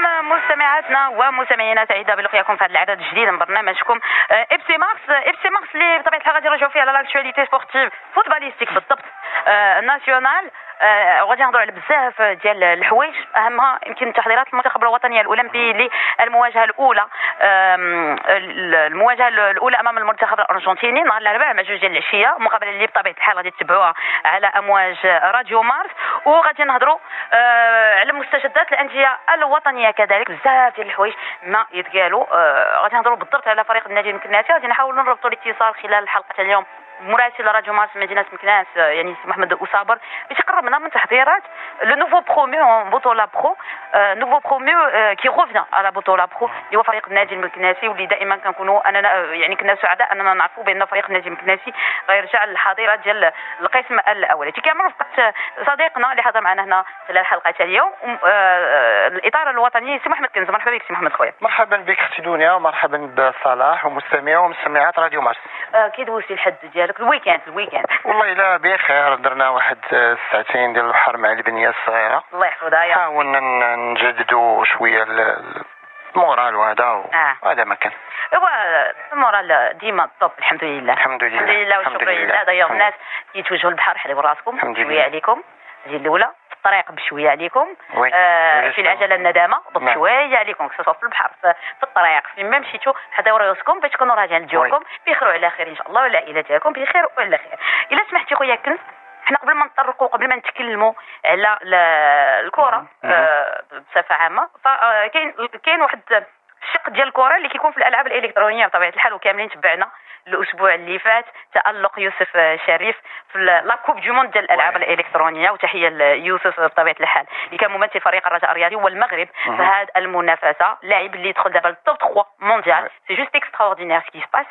بكم مستمعاتنا ومستمعينا، سعيده بلقياكم في هذا العدد الجديد من برنامجكم اف سي مارس اللي بطبيعه الحال غادي نرجعوا فيه على لاكتواليتي سبورتيف فوتباليستيك بالضبط ناسيونال. غادي نهضروا على بزاف ديال الحوايج، اهمها يمكن التحضيرات المنتخب الوطني الاولمبي للمواجهه الاولى امام المنتخب الارجنتيني نهار الاربعاء مع 2 ديال العشيه، مقابله اللي بطبيعه الحال غادي تتبعوها على امواج راديو مارس. وغادي نهضروا على مستجدات الانديه الوطنيه كذلك، بزاف ديال الحوايج ما يتقالوا. غادي نهضروا بالضبط على فريق النادي المكناسي، غادي نحاولوا نربطوا الاتصال خلال حلقه اليوم مراسل راديو مارس مدينه مكناس يعني سي محمد أصابر باش يقربنا من تحضيرات لو نوفو بروميو بطوله برو، نوفو بروميو كي روفيان على بطوله برو اللي هو فريق النادي المكناسي، واللي دائما كنكونوا اننا يعني كنا سعداء اننا نعرفوا بان فريق النادي المكناسي غيرجع للحظيره ديال القسم الاول. كامل رفقه صديقنا اللي حضر معنا هنا خلال حلقه اليوم الاطار الوطني سي محمد كنز. مرحبا بك سي محمد خويا. مرحبا بك اختي دنيا، ومرحبا بصلاح ومستمعي ومستمعات راديو مارس. كي دوزتي الحد ديالك الويكاند؟ والله لا بخير، درنا واحد ساعتين ديال البحر مع البنيه الصغيره الله يحفظها، حاولنا نجددوا شويه المورال وهذا ما كان. هو المورال ديما طوب الحمد لله والشكر لله. دايوغ الناس يتوجهوا للبحر حليوا راسكم شويه عليكم، هذه الاولى في الطريق بشويه عليكم، في العجله الندامه بشويه عليكم، سواء في البحر في الطريق في ما مشيتوا حدا وراسكم باش تكونوا راجعين لجوكم بخير وعلى خير ان شاء الله، والعائله ديالكم بخير وعلى خير. الا سمحتي خويا كنز، حنا قبل ما نطرقوا قبل ما نتكلموا على الكره بصفه عامه، فكاين واحد الشق ديال الكره اللي كيكون في الالعاب الالكترونيه بطبيعه الحال، وكاملين تبعنا الاسبوع اللي فات تالق يوسف شريف في لا كوب دو موند ديال الالعاب الالكترونيه، وتحيه ليوسف بطبيعه الحال اللي كان ممثل فريق الرجاء الرياضي والمغرب في هذه المنافسه، لاعب اللي يدخل دابا للتوب 3 مونديال. سي جوست اكستراوردينير سكي سباس،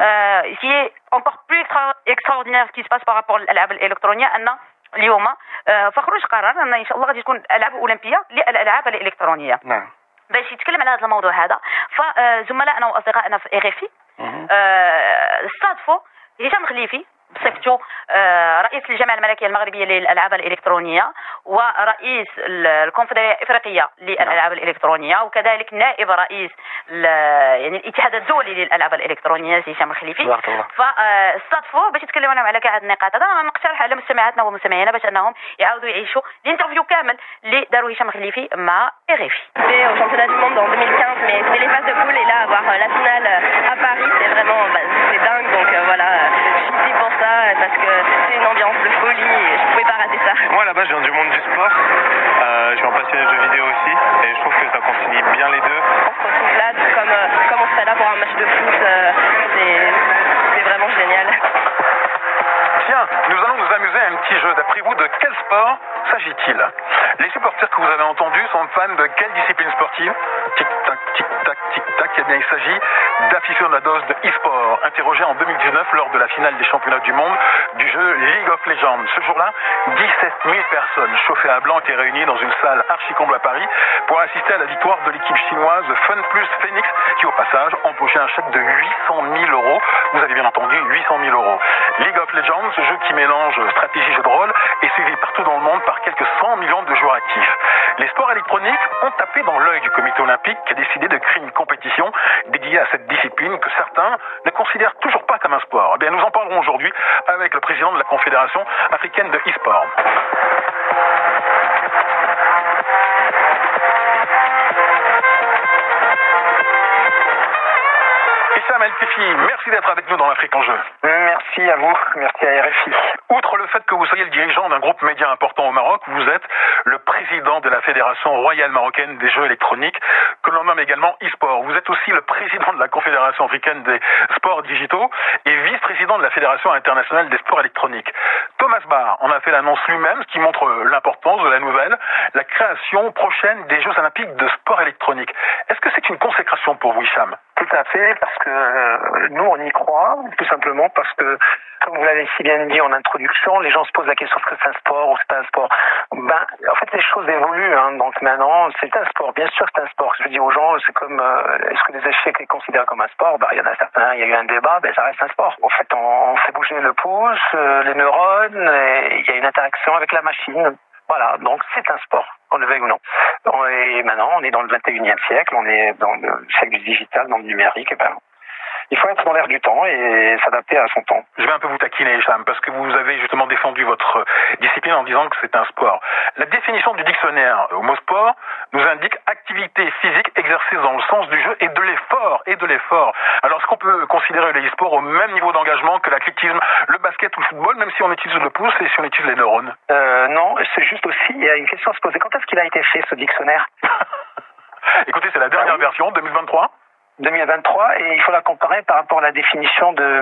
سي encore plus extraordinaire ce qui se passe par rapport للالعاب الالكترونيه ان اليوم فخرج قرار ان ان شاء الله غادي تكون الالعاب اولمبيه للالعاب الالكترونيه. باش يتكلم على هذا الموضوع هذا، فزملائنا واصدقائنا في RFI استضافوا هشام خليفي بصفته رئيس الجامعه الملكيه المغربيه للالعاب الالكترونيه ورئيس الكونفدراليه الافريقيه للالعاب الالكترونيه، وكذلك نائب رئيس يعني الاتحاد الدولي للالعاب الالكترونيه سي هشام الخليفي. فاستضافوا باش يتكلموا لنا على كاع هذه النقاط. انا نقترح على مستمعاتنا ومستمعينا باش انهم يعاودوا يعيشوا الانترفيو كامل اللي داروا هشام الخليفي مع RFI. Au championnat du monde en 2015, mais c'était les phases de poule, et là avoir la finale à Paris, c'est vraiment c'est dingue, donc voilà, je suis ici pour ça parce que c'est une ambiance de folie et je pouvais pas rater ça. Moi là-bas je viens du monde du sport, je suis un passionné de jeux vidéo aussi et je trouve que ça concilie bien les deux. On se retrouve là comme on serait là pour un match de foot, c'est vraiment génial. Tiens, nous allons nous amuser à un petit jeu. D'après vous, de quel sport s'agit-il? Les supporters que vous avez entendus sont fans de quelle discipline sportive? Tic-tac, tic-tac, tic-tac. Eh bien, il s'agit d'aficionados de e-sport, interrogés en 2019 lors de la finale des championnats du monde du jeu League of Legends. Ce jour-là, 17 000 personnes chauffées à blanc étaient réunies dans une salle archi-comble à Paris pour assister à la victoire de l'équipe chinoise Fun Plus Phoenix, qui au passage empochait un chèque de 800 000 euros. Vous avez bien entendu, 800 000 euros. League of Legends, ce jeu qui mélange stratégie et jeu de rôle, est suivi partout dans le monde par quelques 100 millions de joueurs actifs. Les sports électroniques ont tapé dans l'œil du comité olympique qui a décidé de créer une compétition dédiée à cette discipline que certains ne considèrent toujours pas comme un sport. Eh bien, nous en parlerons aujourd'hui avec le président de la Confédération africaine de e-sport. Hicham El Tifi, merci d'être avec nous dans l'Afrique en jeu. Merci à vous, merci à RFI. Outre le fait que vous soyez le dirigeant d'un groupe média important au Maroc, vous êtes le président de la Fédération royale marocaine des jeux électroniques, que l'on nomme également e-sport. Vous êtes aussi le président de la Confédération africaine des sports digitaux et vice-président de la Fédération internationale des sports électroniques. Thomas Barr en a fait l'annonce lui-même, ce qui montre l'importance de la nouvelle, la création prochaine des Jeux olympiques de sport électronique. Est-ce que c'est une consécration pour vous, Hicham? Tout à fait, parce que nous on y croit, tout simplement parce que, comme vous l'avez si bien dit en introduction, les gens se posent la question est-ce que c'est un sport ou c'est pas un sport. En fait les choses évoluent, donc maintenant c'est un sport, bien sûr c'est un sport. Je dis aux gens, c'est comme est-ce que les échecs est considéré comme un sport? Il y en a certains, il y a eu un débat, ça reste un sport. En fait on fait bouger le pouce, les neurones, et il y a une interaction avec la machine. Voilà, donc c'est un sport. qu'on le veuille ou non. Et maintenant, on est dans le 21e siècle, on est dans le siècle du digital, dans le numérique, et ben, il faut être dans l'air du temps et s'adapter à son temps. Je vais un peu vous taquiner, Hicham, parce que vous avez justement défendu votre discipline en disant que c'est un sport. La définition du dictionnaire au mot sport nous indique activité physique exercée dans le sens du jeu et de l'effort. Alors, est-ce qu'on peut considérer le e-sport au même niveau d'engagement que l'athlétisme, le basket ou le football, même si on utilise le pouce et si on utilise les neurones? Non, c'est juste aussi, il y a une question à se poser. Quand est-ce qu'il a été fait, ce dictionnaire? Écoutez, c'est la dernière version, 2023. 2023, et il faut la comparer par rapport à la définition de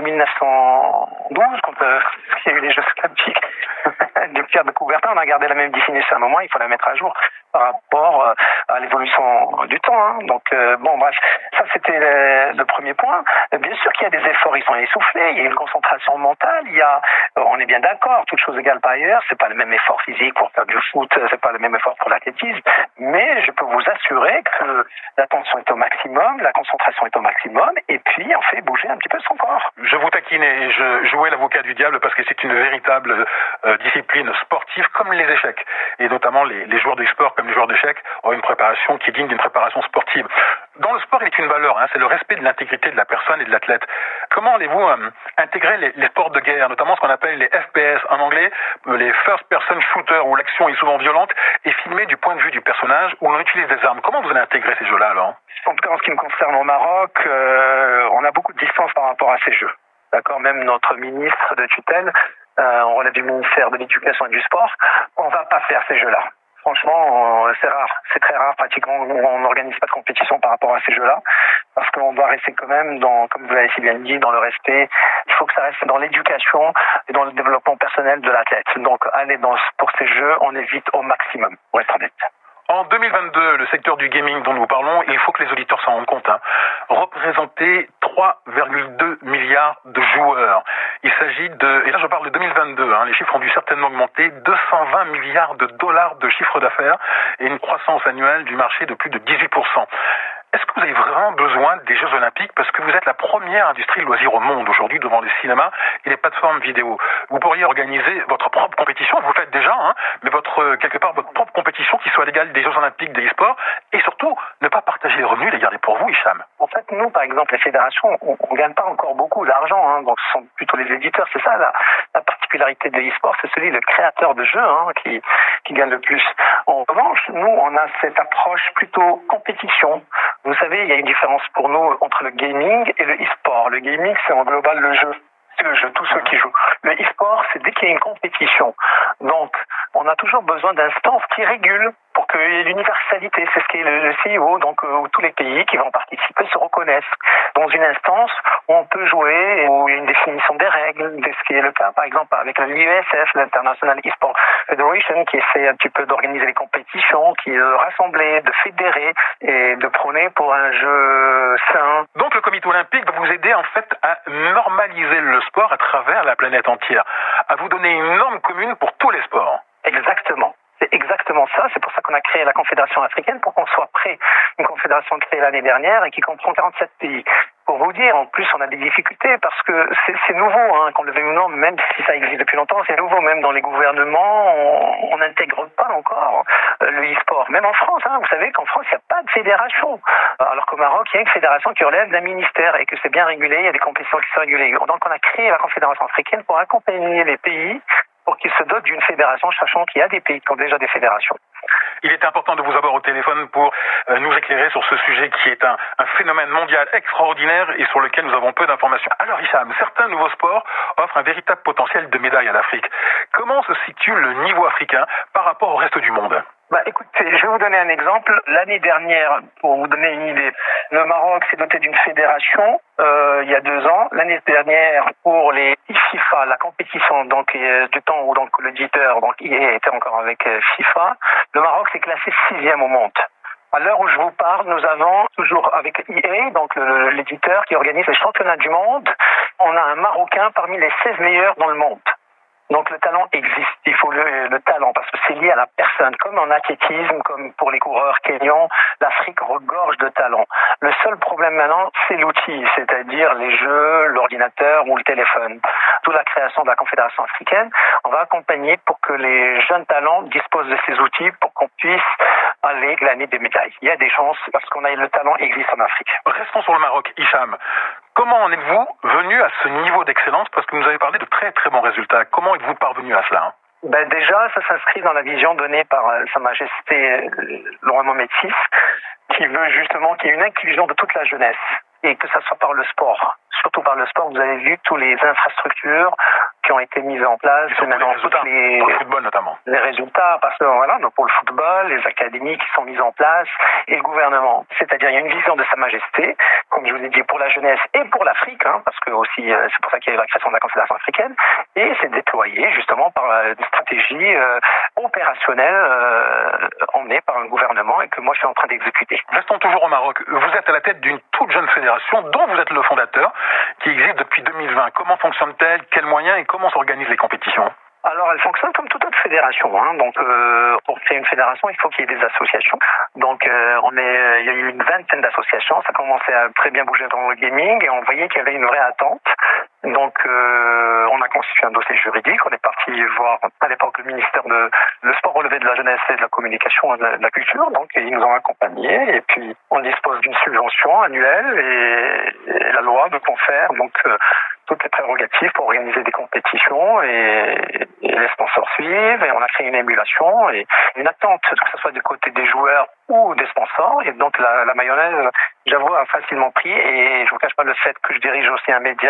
1912, quand il y a eu les Jeux olympiques de Pierre de Coubertin. On a gardé la même définition à un moment, il faut la mettre à jour par rapport à l'évolution du temps. Hein. Donc, bon, bref, ça c'était le premier point. Bien sûr qu'il y a des efforts, ils sont essoufflés, il y a une concentration mentale, on est bien d'accord, toutes choses égales par ailleurs, c'est pas le même effort physique pour faire du foot, c'est pas le même effort pour l'athlétisme, mais je peux vous assurer que l'attention est au maximum, la concentration est au maximum, et puis on fait bouger un petit peu son corps. Je vous taquine et je jouais l'avocat du diable parce que c'est une véritable discipline sportive comme les échecs, et notamment les joueurs d'e-sport comme les joueurs d'échecs ont une préparation qui est digne d'une préparation sportive. Dans le sport, il est une valeur, c'est le respect de l'intégrité de la personne et de l'athlète. Comment allez-vous intégrer les sports de guerre, notamment ce qu'on appelle les FPS en anglais, les first person shooters, où l'action est souvent violente et filmée du point de vue du personnage, où l'on utilise des armes. Comment vous allez intégrer ces jeux-là alors? En tout cas, en ce qui me concerne au Maroc, on a beaucoup de distance par rapport à ces jeux. D'accord, même notre ministre de tutelle, on relève du ministère de l'Éducation et du Sport, on va pas faire ces jeux-là. Franchement, c'est rare, c'est très rare pratiquement. On n'organise pas de compétition par rapport à ces jeux-là, parce qu'on doit rester quand même comme vous l'avez si bien dit, dans le respect. Il faut que ça reste dans l'éducation et dans le développement personnel de l'athlète. Donc, aller pour ces jeux, on évite au maximum, pour être honnête. En 2022, le secteur du gaming dont nous parlons, il faut que les auditeurs s'en rendent compte, représentait 3,2 milliards de joueurs. Il s'agit et là je parle de 2022, les chiffres ont dû certainement augmenter, 220 milliards de dollars de chiffre d'affaires et une croissance annuelle du marché de plus de 18%. Est-ce que vous avez vraiment besoin des Jeux Olympiques parce que vous êtes la première industrie de loisirs au monde aujourd'hui devant les cinémas et les plateformes vidéo? Vous pourriez organiser votre propre compétition, vous le faites déjà, mais quelque part votre propre compétition qui soit l'égale des Jeux Olympiques de l'e-sport et surtout ne pas partager les revenus, les garder pour vous, Hicham. En fait, nous, par exemple, les fédérations, on gagne pas encore beaucoup d'argent, donc ce sont plutôt les éditeurs, c'est ça la particularité de l'e-sport, c'est celui le créateur de jeux qui gagne le plus. En revanche, nous, on a cette approche plutôt compétition. Vous savez, il y a une différence pour nous entre le gaming et le e-sport. Le gaming, c'est en global le jeu. C'est le jeu, tous ceux qui jouent. Le e-sport, c'est dès qu'il y a une compétition. Donc, on a toujours besoin d'instances qui régulent pour qu'il y ait l'universalité. C'est ce qu'est le CIO, donc où tous les pays qui vont participer se reconnaissent. Dans une instance où on peut jouer, où il y a une définition des règles, ce qui est le cas par exemple avec l'IESF, l'International e-sport Federation, qui essaie un petit peu d'organiser les compétitions, qui est de rassembler, de fédérer et de prôner pour un jeu sain. Donc le comité olympique va vous aider en fait à normaliser le sport à travers la planète entière, à vous donner une norme commune pour tous les sports. Exactement. C'est exactement ça. C'est pour ça qu'on a créé la Confédération africaine, pour qu'on soit prêt. Une confédération créée l'année dernière et qui comprend 47 pays. Pour vous dire, en plus, on a des difficultés parce que c'est nouveau, qu'on le veuille ou non, même si ça existe depuis longtemps, c'est nouveau. Même dans les gouvernements, on n'intègre pas encore le e-sport. Même en France, vous savez qu'en France, il n'y a pas de fédération. Alors qu'au Maroc, il y a une fédération qui relève d'un ministère et que c'est bien régulé, il y a des compétitions qui sont régulées. Donc on a créé la Confédération africaine pour accompagner les pays pour qu'ils se dotent d'une fédération, sachant qu'il y a des pays qui ont déjà des fédérations. Il est important de vous avoir au téléphone pour nous éclairer sur ce sujet qui est un phénomène mondial extraordinaire et sur lequel nous avons peu d'informations. Alors Hicham, certains nouveaux sports offrent un véritable potentiel de médaille à l'Afrique. Comment se situe le niveau africain par rapport au reste du monde ? Écoutez, je vais vous donner un exemple. L'année dernière, pour vous donner une idée, le Maroc s'est doté d'une fédération il y a 2 ans. L'année dernière, pour les FIFA, la compétition du temps où l'éditeur EA était encore avec FIFA, le Maroc s'est classé 6e au monde. À l'heure où je vous parle, nous avons toujours avec EA, donc l'éditeur qui organise les championnats du monde, on a un Marocain parmi les 16 meilleurs dans le monde. Donc le talent existe, il faut le talent parce que c'est lié à la personne. Comme en athlétisme, comme pour les coureurs kenyans, l'Afrique regorge de talent. Le seul problème maintenant, c'est l'outil, c'est-à-dire les jeux, l'ordinateur ou le téléphone. D'où la création de la Confédération africaine. On va accompagner pour que les jeunes talents disposent de ces outils pour qu'on puisse aller glaner des médailles. Il y a des chances parce qu'on a le talent existe en Afrique. Restons sur le Maroc, Hicham. Comment en êtes-vous venu à ce niveau d'excellence? Parce que vous nous avez parlé de très très bons résultats. Comment êtes-vous parvenu à cela? Déjà, ça s'inscrit dans la vision donnée par Sa Majesté le roi Mohamed VI, qui veut justement qu'il y ait une inclusion de toute la jeunesse et que ça soit par le sport. Surtout par le sport, vous avez vu toutes les infrastructures qui ont été mises en place. Et maintenant, pour le football notamment. Les résultats, parce que voilà, donc pour le football, les académies qui sont mises en place et le gouvernement. C'est-à-dire, il y a une vision de Sa Majesté, comme je vous ai dit, pour la jeunesse et pour l'Afrique, parce que aussi, c'est pour ça qu'il y a eu la création de la Confédération africaine, et c'est déployé justement par une stratégie opérationnelle emmenée par un gouvernement et que moi je suis en train d'exécuter. Restons toujours au Maroc. Vous êtes à la tête d'une toute jeune fédération dont vous êtes le fondateur, qui existe depuis 2020. Comment fonctionne-t-elle? Quels moyens et comment s'organisent les compétitions? Alors, elle fonctionne comme toute autre fédération. Donc, pour créer une fédération, il faut qu'il y ait des associations. Donc, il y a eu une vingtaine d'associations. Ça commençait à très bien bouger dans le gaming et on voyait qu'il y avait une vraie attente. Donc, on a constitué un dossier juridique. On est parti voir à l'époque le ministère de le sport relevé de la jeunesse et de la communication et de la culture. Donc, ils nous ont accompagnés et puis on dispose d'une subvention annuelle et la loi nous confère donc toutes les prérogatives pour organiser des compétitions et les sponsors suivent et on a créé une émulation et une attente, que ce soit du côté des joueurs ou des sponsors. Et donc la mayonnaise, j'avoue, a facilement pris et je vous cache pas le fait que je dirige aussi un média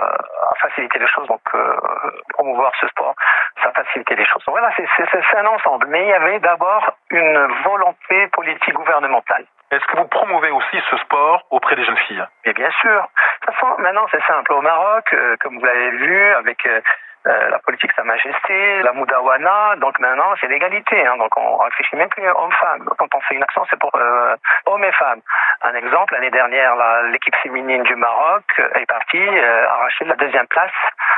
a facilité les choses. Donc promouvoir ce sport, ça a facilité les choses. Donc, voilà, c'est un ensemble. Mais il y avait d'abord une volonté politique gouvernementale. Est-ce que vous promouvez aussi ce sport auprès des jeunes filles? Et bien sûr. De toute façon, maintenant, c'est simple. Au Maroc, comme vous l'avez vu, avec la politique Sa Majesté, la Moudawana, donc maintenant, c'est l'égalité. Donc, on réfléchit même plus homme-femme. Quand on fait une action, c'est pour hommes et femmes. Un exemple, l'année dernière, l'équipe féminine du Maroc est partie arracher la 2e place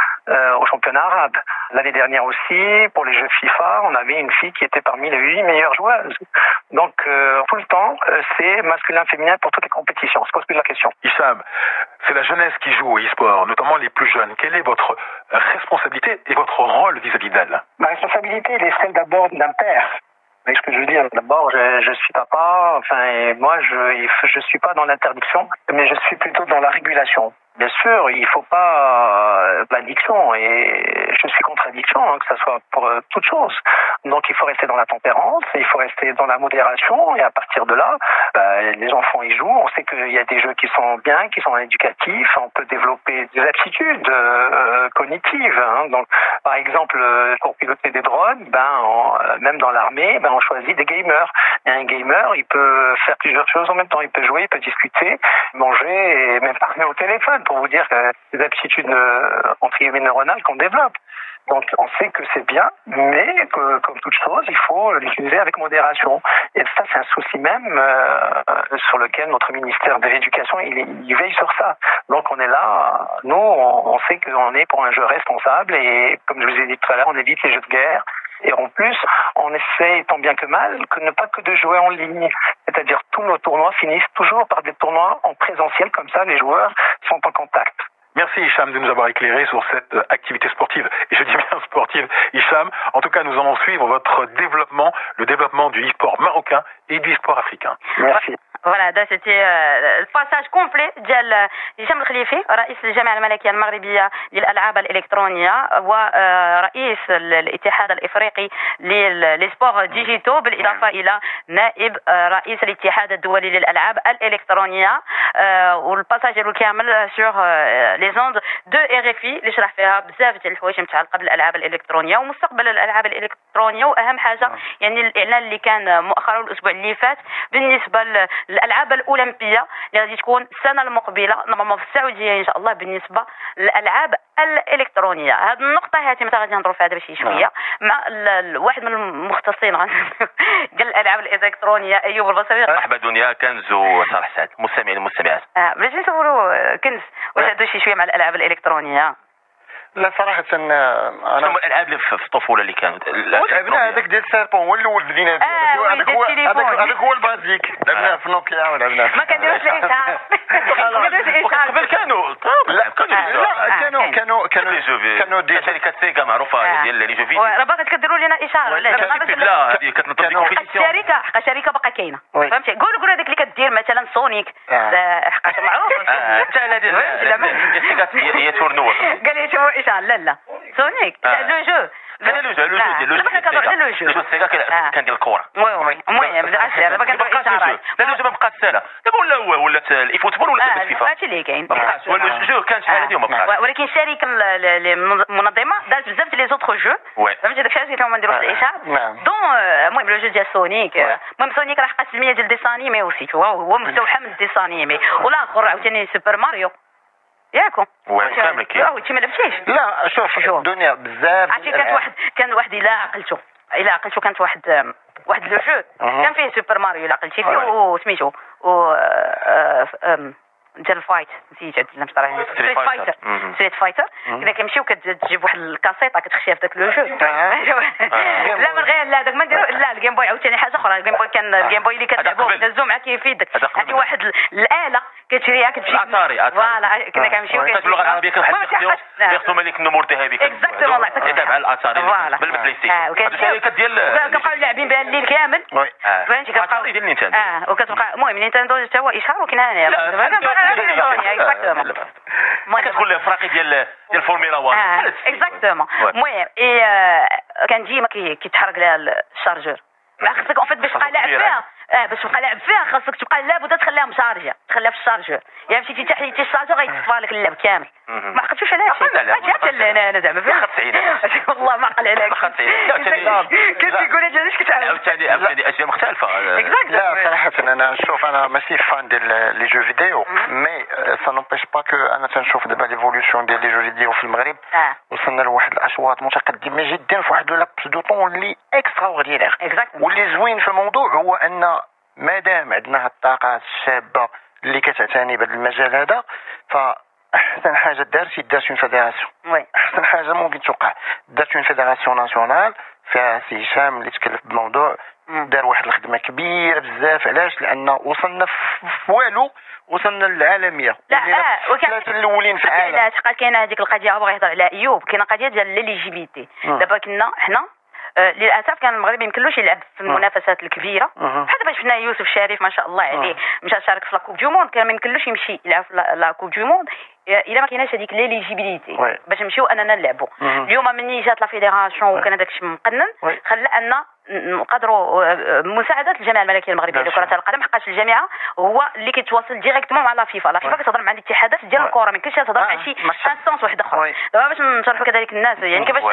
au championnat arabe. L'année dernière aussi, pour les Jeux FIFA, on avait une fille qui était parmi les 8 meilleures joueuses. Donc, tout le temps, c'est masculin-féminin pour toutes les compétitions. On ne se pose plus la question. Hicham, c'est la jeunesse qui joue au e-sport, notamment les plus jeunes. Quelle est votre responsabilité et votre rôle vis-à-vis d'elle? Ma responsabilité, elle est celle d'abord d'un père. Mais ce que je veux dire, d'abord, je suis papa, et moi, je suis pas dans l'interdiction, mais je suis plutôt dans la régulation. Bien sûr, il faut pas l'addiction et je suis contre l'addiction, que ce soit pour toute chose. Donc il faut rester dans la tempérance, il faut rester dans la modération et à partir de là, les enfants y jouent. On sait qu'il y a des jeux qui sont bien, qui sont éducatifs. On peut développer des aptitudes cognitives. Donc par exemple pour piloter des drones, même dans l'armée, on choisit des gamers. Et un gamer, il peut faire plusieurs choses en même temps. Il peut jouer, il peut discuter, manger et même parler au téléphone. Pour vous dire que des aptitudes entre guillemets neuronales qu'on développe. Donc on sait que c'est bien, mais que, comme toute chose, il faut l'utiliser avec modération. Et ça, c'est un souci même sur lequel notre ministère de l'Éducation, il veille sur ça. Donc on est là, nous, on sait qu'on est pour un jeu responsable et comme je vous ai dit tout à l'heure, on évite les jeux de guerre. Et en plus, on essaie tant bien que mal que ne pas que de jouer en ligne. C'est-à-dire tous nos tournois finissent toujours par des tournois en présentiel, comme ça les joueurs sont en contact. Merci Hicham de nous avoir éclairé sur cette activité sportive. Et je dis bien sportive, Hicham. En tout cas, nous allons suivre votre développement, le développement du e-sport marocain et du e-sport africain. Merci. Voilà, ده سيتي الباساج كومبلي ديال هشام الخليفي رئيس الجامعه الملكيه المغربيه للالعاب الالكترونيه ورئيس الاتحاد الافريقي للسبور ديجيتو بالاضافه الى نائب رئيس الاتحاد الدولي للالعاب الالكترونيه والباساج ديالو كامل سور لي زوند دو RFI اللي شرح فيها بزاف ديال الحوايج متعلقه بالالعاب الالكترونيه ومستقبل الالعاب الالكترونيه واهم حاجه يعني الاعلان اللي كان مؤخرا الاسبوع اللي فات بالنسبه الالعاب الاولمبيه اللي غادي تكون السنه المقبله نورمالمون في السعوديه ان شاء الله بالنسبه للالعاب الالكترونيه. هذه النقطه هاتي متى غادي نهضروا فيها دابا شي شويه مع واحد من المختصين ديال الالعاب الالكترونيه ايوب البصري. مرحبا دنيا كنز وصالح سعد مستمعين المستمعات. بلاش نسولوا كنز واش هادو شي شويه مع الالعاب الالكترونيه. لا صراحه انا شنو الالعاب اللي في الطفوله اللي كانت لعبنا هذاك ديال سيربون هو الاول بدينا هذاك هو البازيك لعبناه في نوكيا ولعبناه ما كنديروش الاشعار قبل كانوا دي شركات سيجا معروفه ديال لي جو فيديو راه باغي كديروا لنا اشاره لا هذه كتنظم دي كومبيتيسيون الشركه باقا كاينه فهمتي قول هذيك اللي كدير مثلا سونيك حقاش معروف هي تورنوا قال لي شوفوا اشاره لا سونيك لو جو لو سيجا كان ديال الكره المهم دابا كنديروا اشارات لا لو ما بقات ساله دابا ولات الاي فوتبول ولا الفيفا هادشي اللي كاين والجو كان شحال هذه وما بقاش ولكن الشركه المنظمه دارت بزاف ديال لي زوطخ جو فهمتي داكشي علاش كانوا ما نديروش الاشعار دون المهم لو جو ديال سونيك المهم سونيك راه حقا سميه ديال ديسانيمي اوسي هو مستوحى من ديسانيمي والاخر عاوتاني سوبر ماريو ياكم كامل كاين انت ما لعبتيش لا شوف الدنيا بزاف عرفتي كان واحد الا عقلتو كانت واحد لو جو كان فيه سوبر ماريو الا عقلتي فيه وسميتو ديال الفايت نسيت عاد لا مشطرح ستريت فايتر كنا كنمشيو كتجيب واحد الكاسيطه كتخشيها في داك لو جو لا من غير لا داك ما نديرو لا الجيم بوي عاوتاني حاجه اخرى الجيم بوي كان الجيم بوي اللي كتلعبوه دازو معاك في يدك هذه واحد الاله كتشريها كتمشي فوالا كنا كنمشيو باللغه العربيه كان واحد يخدم ملك النمور ذهبي اكزاكتومون الله يعطيك تابع الاتاري بالبلاي ستيشن الشركه ديال كنبقاو لاعبين بها الليل كامل فهمتي كنبقاو ديال نينتندو وكتبقى المهم نينتندو حتى هو اشهار وكاين ما كتقول لي فراقي ديال الفورمولا 1 اكزاكتومون المهم كنجي ما كيتحرق لها الشارجور خاصك اون فيت باش تبقى لاعب فيها باش تبقى لاعب فيها خاصك تبقى لابد تخليها مشارجه تخليها في الشارجور يعني مشيتي حتى حيدتي الشارجور غيتصفى لك اللعب كامل ما عقلتوش على هادشي حتى انا زعما والله ما عقل عليك كنت تقول هذا علاش كتعاود عاوتاني اشياء مختلفه لا صراحه انا شوف انا ماشي فان ديال لي جو فيديو مي سا نوبيش با كو انا تنشوف دابا ليفولوسيون ديال لي جو فيديو في المغرب وصلنا لواحد الاشواط متقدمه جدا في واحد لابس دو طون اللي اكسترا اوردينير واللي زوين في الموضوع هو ان مادام عندنا الطاقات الشابه اللي كتعتني بهذا المجال هذا فاحسن حاجه دارت اون فيدراسيون احسن حاجه ممكن توقع دارت اون فيدراسيون ناسيونال فيها سي هشام اللي تكلف بالموضوع دار واحد الخدمه كبيره بزاف علاش لان وصلنا في والو وصلنا للعالميه ثلاثه الاولين في العالم علاش كاينه هذيك القضيه بغا يهضر على ايوب كاينه قضيه ديال ليليجيبيتي دابا كنا حنا للاسف كان المغرب يمكنلوش يلعب في المنافسات الكبيره بحال دابا شفنا يوسف الشريف ما شاء الله عليه مشى شارك في لاكوب دو موند كان ما يمكنلوش يمشي يلعب في لاكوب دو موند الا ما كايناش هذيك ليليجيبيليتي باش نمشيو اننا نلعبوا اليوم ملي جات لا فيدراسيون وكان داك الشيء مقنن خلى ان نقدروا مساعده الجامعه الملكيه المغربيه لكره القدم حقاش الجامعه هو اللي كيتواصل ديريكتومون مع لا فيفا كتهضر مع الاتحادات ديال الكره ما يمكنش تهضر مع شي انستونس واحد اخرى دابا باش نشرحوا كذلك الناس يعني كيفاش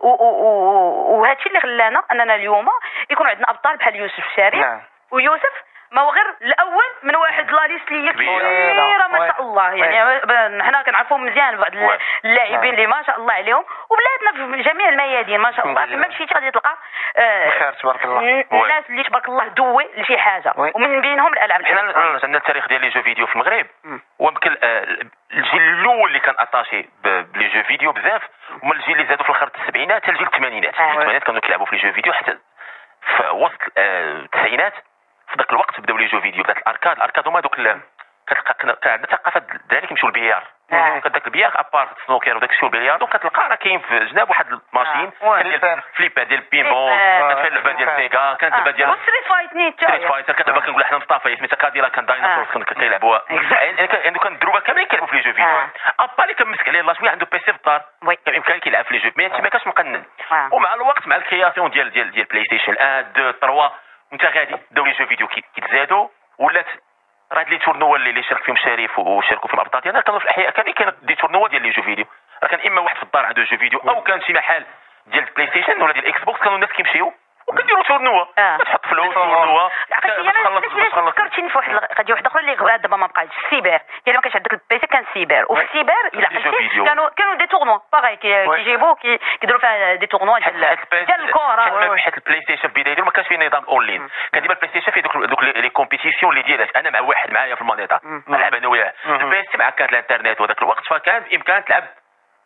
وهذا الشيء اللي خلانا اننا اليوم يكون عندنا ابطال بحال يوسف الشريف ويوسف ما هو غير الاول من واحد لا ليست اللي كبيره ما شاء الله يعني حنا كنعرفوهم مزيان بعض اللاعبين اللي ما شاء الله عليهم وبلاتنا في جميع الميادين ما شاء الله فيما مشيتي غادي تلقى بخير تبارك الله الناس اللي تبارك الله دوي لشي حاجه ومن بينهم الالعاب حنا عندنا التاريخ ديال لي جو فيديو في المغرب ويمكن الجيل الاول اللي كان اتاشي بلي جو فيديو بزاف هما الجيل اللي زادوا في الاخر السبعينات حتى الجيل الثمانينات كانوا كيلعبوا في لي جو فيديو حتى في وسط التسعينات في ذاك الوقت بداو لي جو فيديو بدات الاركاد هما دوك كان عندنا ثقافه الدراري كيمشيو للبيار كان داك البيار ابار سنوكر وداك الشيء البلياردو كتلقى راه كاين في جناب واحد الماشين ديال فليبا ديال بينبول كانت فيها اللعبه ديال سيغا كانت اللعبه ديال ستريت فايتر كتلعبها كنقول حنا مصطفى سميتها كاديلا كان دايناصور كيلعبوها يعني كان الدروبه كاملين كيلعبوا في لي جو فيديو ابا اللي كنمسك عليه الله شويه عنده بيسي في الدار كان بامكانه كيلعب في لي جو ما كانش مقنن ومع الوقت مع الكرياسيون ديال بلاي ستيشن 1 2 3 وانت غادي بداو لي جو فيديو كيتزادوا ولات هاد لي تورنوا اللي شارك فيهم شريف وشاركوا فيهم ابطال ديالنا كانوا في الاحياء كانت دي تورنوا ديال لي جو فيديو كان اما واحد في الدار عنده جو فيديو او كان شي محل ديال البلاي ستيشن ولا ديال الاكس بوكس كانوا الناس كيمشيو وكنديروا تورنوا تحط فلوس تورنوا تخلص فكرتيني في واحد قضيه واحده اخرى اللي دابا ما بقاش السيبر يعني ما كانش عندك البيسي كان السيبر وفي السيبر الا عرفتي كانوا دي تورنوا باغي كيجيبوا كيديروا فيها دي تورنوا ديال الكره حيت البلاي ستيشن في البدايه ما كانش فيه نظام اونلاين كان ديما البلاي ستيشن فيه دوك لي كومبيتيسيون اللي ديالك انا مع واحد معايا في المانيطه نلعب انا وياه البي سي مع كانت الانترنت وذاك الوقت فكان بامكان تلعب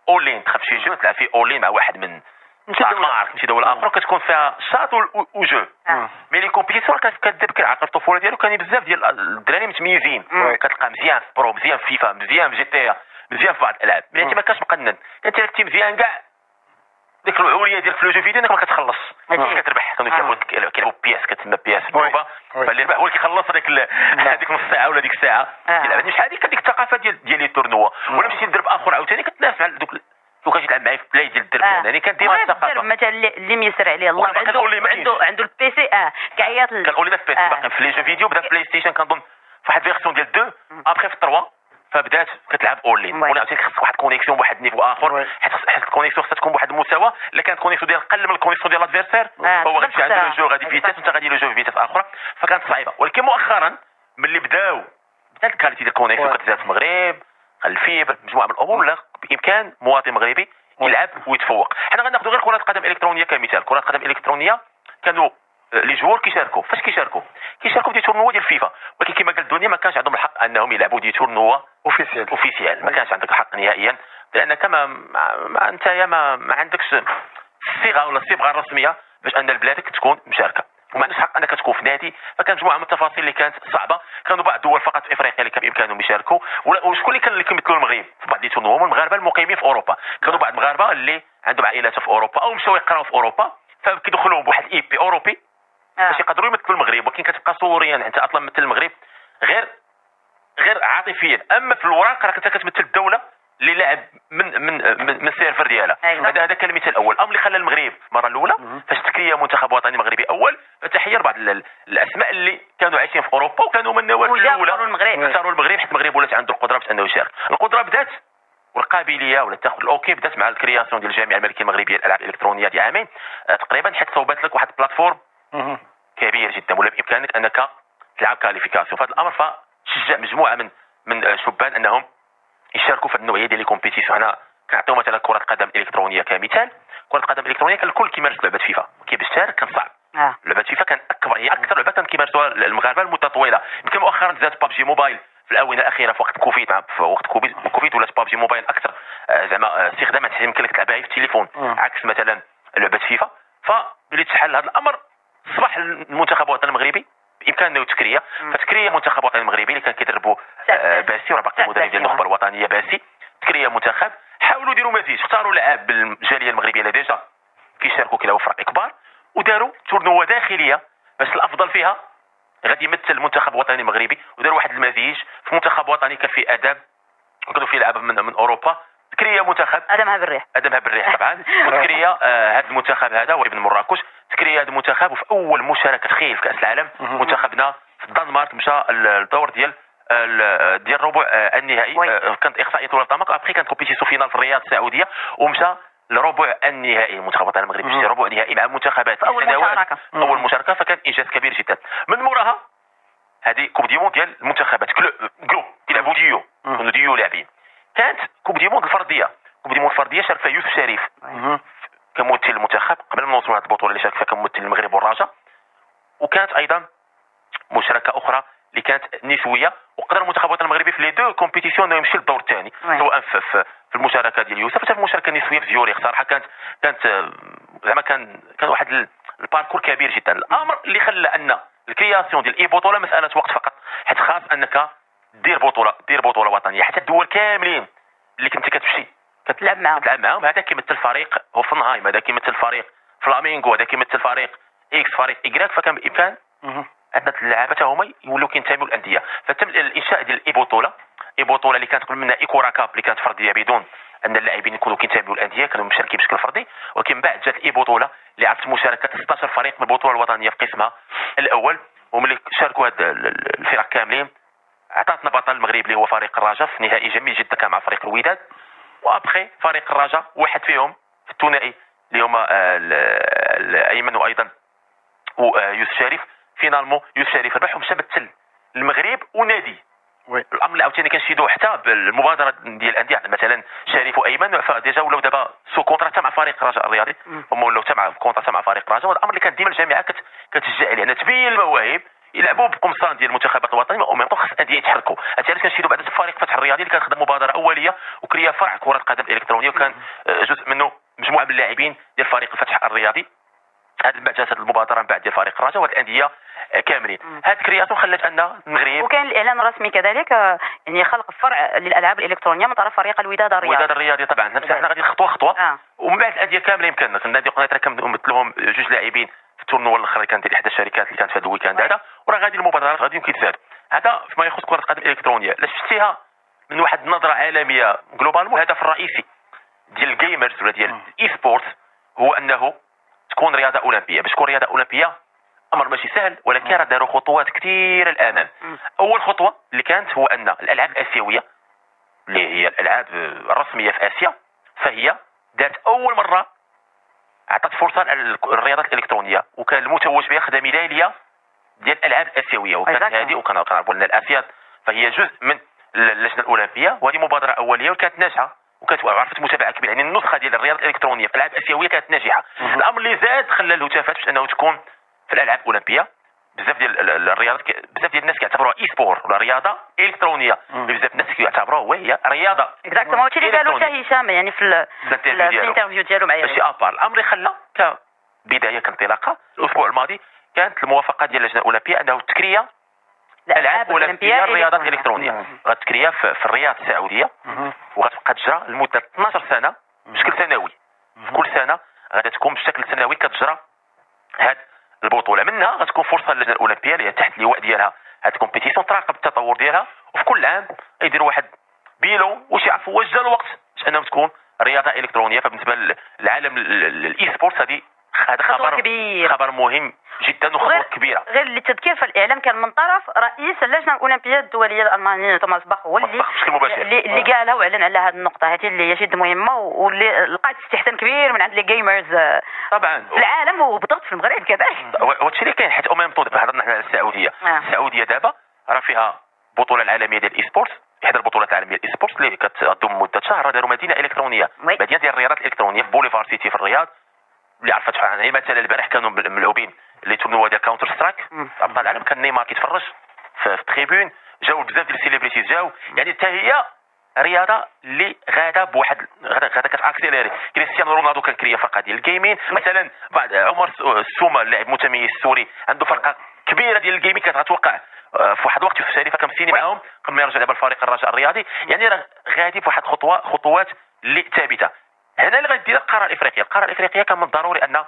اولين تخاف شي جو تلعب فيه اولين مع واحد من ماشي دوله اخرى كتكون فيها شاط وجو. مي لي كومبيتيسيون كتذكر عقل الطفوله ديالو كان بزاف ديال الدراري متميزين كتلقى مزيان في برو مزيان في فيفا مزيان في جي تي مزيان في بعض الالعاب مي انت ما كانش مقنن كنت راه مزيان كاع ديك العوليه ديال فلوجو فيديو انك ما كتخلص ماشي كتربح كانوا كيلعبوا بياس كتسمى بياس باللغه فاللي ربح هو اللي كيخلص هذيك نص ساعه ولا ديك الساعه كيلعب مش هذيك الثقافه ديال لي تورنوا ولا مشيتي تضرب اخر عاوتاني كتنافس مع دوك وكاش يلعب معايا في بلاي ديال الدرب يعني كان ديما الثقافه مثلا اللي ميسر عليه الله عنده البي سي كاع يطل كان اولي في البي سي باقي في لي جو فيديو بدا في بلاي ستيشن كنظن في واحد فيرسيون ديال 2 ابخي في 3 فبدات كتلعب اونلاين وانا عاوتاني خصك واحد كونيكسيون بواحد النيفو اخر حيت الكونيكسيون خصها تكون بواحد المستوى الا كانت كونيكسيون ديال قل من الكونيكسيون ديال الادفيرسير فهو غيمشي عند لو جو غادي فيتاس وانت غادي لو جو فيتاس اخرى فكانت صعيبه ولكن مؤخرا ملي بدات الكاليتي ديال الكونيكسيون كتزاد في المغرب الفيبر مجموعه من الامور ولا بامكان مواطن مغربي يلعب ويتفوق. حنا غناخذوا غير كره القدم الالكترونيه كمثال كره القدم الالكترونيه كانوا لي جوور كيشاركوا فاش كيشاركوا في دي تورنوا ديال فيفا ولكن كما قال الدنيا ما كانش عندهم الحق انهم يلعبوا دي تورنوا اوفيسيال ما كانش عندك الحق نهائيا لانك ما انت ما عندكش الصيغه ولا الصبغه الرسميه باش ان بلادك تكون مشاركه وما عندكش حق انك تكون في نادي فكان مجموعه من التفاصيل اللي كانت صعبه كانوا بعض الدول فقط في افريقيا اللي كان بامكانهم يشاركوا وشكون اللي كيمثلوا المغرب في بعض دي تورنوا المغاربه المقيمين في اوروبا كانوا بعض المغاربه اللي عندهم عائلات في اوروبا او مشاو يقراو في اوروبا فكيدخلوا بواحد اي بي اوروبي باش يقدروا يمثلوا المغرب ولكن كتبقى صوريا انت اصلا مثل المغرب غير عاطفيا اما في الوراق راك انت كتمثل الدوله اللي لعب من السيرفر ديالها هذا كان المثال الاول الامر اللي خلى المغرب المره الاولى فاش تكريا منتخب وطني مغربي اول فتحيه لبعض الاسماء اللي كانوا عايشين في اوروبا وكانوا من النواه الاولى اختاروا المغرب حيت المغرب ولات عنده القدره باش انه يشارك القدره بدات والقابليه ولا تاخذ الاوكي بدات مع الكرياسيون ديال الجامعه الملكيه المغربيه للالعاب الالكترونيه ديال عامين تقريبا حيت صوبت لك واحد البلاتفورم كبير جدا ولا بامكانك انك تلعب كاليفيكاسيون فهذا الامر فشجع مجموعه من الشبان انهم يشاركوا في النوعيه ديال لي كومبيتيسيون انا كنعطيو مثلا كره القدم الالكترونيه كمثال كره القدم الالكترونيه كان الكل كيمارس لعبه فيفا كيف تشارك كان صعب لعبه فيفا كان هي اكثر لعبه كان كيمارسوها المغاربه المده طويله يمكن مؤخرا زاد بابجي موبايل في الاونه الاخيره في وقت كوفيد ولات بابجي موبايل اكثر زعما استخداما يمكن لك تلعبها في التليفون عكس مثلا لعبه فيفا فبلي تحل هذا الامر صبح المنتخب الوطني المغربي بامكانه تكريه فتكريه منتخب وطني المغربي اللي كان كيدربوا باسي وراه باقي المدرب ديال النخبه الوطنيه باسي تكريه منتخب حاولوا يديروا مزيج اختاروا لاعب بالجاليه المغربيه اللي ديجا كيشاركوا كيلعبوا فرق كبار وداروا تورنوا داخليه باش الافضل فيها غادي يمثل المنتخب الوطني المغربي وداروا واحد المزيج في منتخب وطني كان فيه اداب وكانوا فيه لعب من اوروبا تكريه منتخب ادمها بالريح طبعا وتكريه هذا المنتخب هذا هو ابن مراكش تكريه هذا المنتخب وفي اول مشاركه تخيل في كاس العالم منتخبنا في الدنمارك مشى الدور ديال ربع النهائي كانت اقصائيه ولا طماك ابخي كانت كومبيتيسيون فينال في الرياض السعوديه ومشى لربع النهائي المنتخب الوطني المغربي في ربع نهائي مع منتخبات اول مشاركه فكان انجاز كبير جدا من موراها هذه كوب دي موند ديال المنتخبات كلوب يلعبوا ديو لاعبين كانت كوب دي موند الفرديه شارك فيها يوسف شريف كممثل المنتخب قبل ما نوصلوا لهذه البطوله اللي شارك فيها كممثل المغرب والرجاء وكانت ايضا مشاركه اخرى اللي كانت نسويه وقدر المنتخب الوطني المغربي في لي دو كومبيتيسيون انه يمشي للدور الثاني سواء في المشاركه ديال يوسف حتى في المشاركه النسويه في زيوريخ صراحه كانت زعما كان واحد الباركور كبير جدا الامر اللي خلى ان الكرياسيون ديال اي بطوله مساله وقت فقط حيت خاص انك دير بطوله وطنيه حتى الدول كاملين اللي كنت كتمشي كتلعب معاهم هذا كيمثل فريق هوفنهايم هذا كيمثل فريق فلامينغو هذا كيمثل فريق اكس فريق ايكغيك فكان بامكان عدة اللعابه هما يولوا كينتميوا للانديه فتم الانشاء ديال اي بطوله اللي كانت قبل منها ايكورا كاب اللي كانت فرديه بدون ان اللاعبين يكونوا كينتميوا للانديه كانوا مشاركين بشكل فردي ولكن بعد جات اي بطوله اللي عرفت مشاركه 16 فريق من البطوله الوطنيه في قسمها الاول وملي شاركوا هاد الفرق كاملين عطاتنا بطل المغرب اللي هو فريق الرجاء في نهائي جميل جدا كان مع فريق الوداد وابخي فريق الرجاء واحد فيهم في الثنائي اللي هما ايمن وايضا ويوسف شريف فينالمون يوسف شريف ربح ومشى مثل المغرب ونادي الامر اللي عاوتاني كنشيدوه حتى بالمبادره ديال الانديه مثلا شريف وايمن فديجا ولاو دابا سو كونترا مع فريق الرجاء الرياضي هما ولاو مع كونترا مع فريق الرجاء وهذا الامر اللي كانت ديما الجامعه كتشجع عليه ان تبين المواهب يلعبوا بقمصان ديال المنتخبات الوطنيه وميم طون خاص الانديه يتحركوا. هادشي علاش كنشيدوا بعد فريق فتح الرياضي اللي كان خدم مبادره اوليه وكريا فرع كره القدم الالكترونيه وكان جزء منه مجموعه من اللاعبين ديال فريق الفتح الرياضي. هاد من بعد جات هاد المبادره من بعد ديال فريق الرجاء وهاد الانديه كاملين. هاد كرياسيون خلات ان المغرب وكان الاعلان الرسمي كذلك يعني خلق فرع للالعاب الالكترونيه من طرف فريق الوداد الرياضي. طبعا حنا غادي خطوه خطوه ومن بعد الانديه كامله يمكن النادي قنيطره كنمثلهم جوج لاعبين في التورنوا الاخر اللي كان ديال احدى الشركات اللي كانت في هذا الويكاند هذا، وراه غادي المبادرات غادي يمكن تزاد. هذا فيما يخص كره القدم الالكترونيه لا شفتيها من واحد النظره عالميه جلوبال. الهدف الرئيسي ديال الجيمرز ولا ديال الاي سبورت هو انه تكون رياضه اولمبيه. باش تكون رياضه اولمبيه امر ماشي سهل، ولكن راه داروا خطوات كثيره الامام. اول خطوه اللي كانت هو ان الالعاب الاسيويه اللي هي الالعاب الرسميه في اسيا فهي ذات اول مره عطات فرصه للرياضات الالكترونيه، وكان المتوج بها خدا ميداليه ديال الالعاب الاسيويه، وكانت هذه وكنعرفوا ان الاسياد فهي جزء من اللجنه الاولمبيه، وهذه مبادره اوليه وكانت ناجحه وكانت عرفت متابعه كبيره. يعني النسخه ديال الرياضه الالكترونيه في الالعاب الاسيويه كانت ناجحه. الامر اللي زاد خلى الهتافات باش انه تكون في الالعاب الاولمبيه. بزاف ديال الرياضات بزاف ديال الناس كيعتبروها اي سبور ولا رياضه الكترونيه، بزاف الناس كيعتبروها هي رياضه اكزاكتومون. هادشي اللي قالوا حتى هشام يعني في الانترفيو ديالو معايا. ماشي ابار. الامر اللي خلى كبدايه كانطلاقه الاسبوع الماضي كانت الموافقه ديال اللجنه الاولمبيه انه تكريه الالعاب الاولمبيه الرياضات الالكترونيه. غتكريا في الرياض السعوديه وغتبقى تجرى لمده 12 سنه بشكل سنوي. في كل سنه غادي تكون بشكل سنوي كتجرى هاد البطوله. منها غتكون فرصه للجنه الاولمبيه اللي تحت اللواء ديالها هاد الكومبيتيسيون تراقب التطور ديالها، وفي كل عام يديروا واحد بيلو واش يعرفوا واش جا الوقت باش انها تكون رياضه الكترونيه. فبالنسبه للعالم الاي سبورت هذا خبر مهم جدا وخطوه كبيره. غير للتذكير فالاعلام كان من طرف رئيس اللجنه الاولمبيه الدوليه الالمانيه توماس باخ، هو اللي قالها واعلن على هذه النقطه هذه اللي هي جد مهمه واللي لقات استحسان كبير من عند لي جيمرز طبعا في العالم وبالضبط في المغرب كذلك. وهادشي اللي كاين حيت او ميم طون هضرنا حنا على السعوديه. السعوديه دابا راه فيها البطوله العالميه ديال الاي سبورت، احدى البطولات العالميه ديال الاي سبورت اللي كتضم مده شهر. داروا مدينه الكترونيه، مدينه ديال الرياضات الالكترونيه في بوليفار سيتي في الرياض اللي عرفت عنها. مثلا البارح كانوا ملعوبين اللي تورنوا ديال كاونتر سترايك ابطال العالم، كان نيمار كيتفرج في التريبون، جاو بزاف ديال السيليبريتيز جاو. يعني حتى هي رياضه اللي غادا بواحد غادا كتاكسيليري. كريستيانو رونالدو كان كريا فرقه ديال الجيمين مثلا. بعد عمر السومه اللاعب متميز السوري عنده فرقه كبيره ديال الجيمين كانت غتوقع في واحد الوقت في السالفه كمسيني معاهم قبل ما يرجع دابا الفريق الرجاء الرياضي. يعني راه غادي بواحد خطوات اللي ثابته. هنا اللي غادي دير القاره الافريقيه. القاره الافريقيه كان من الضروري ان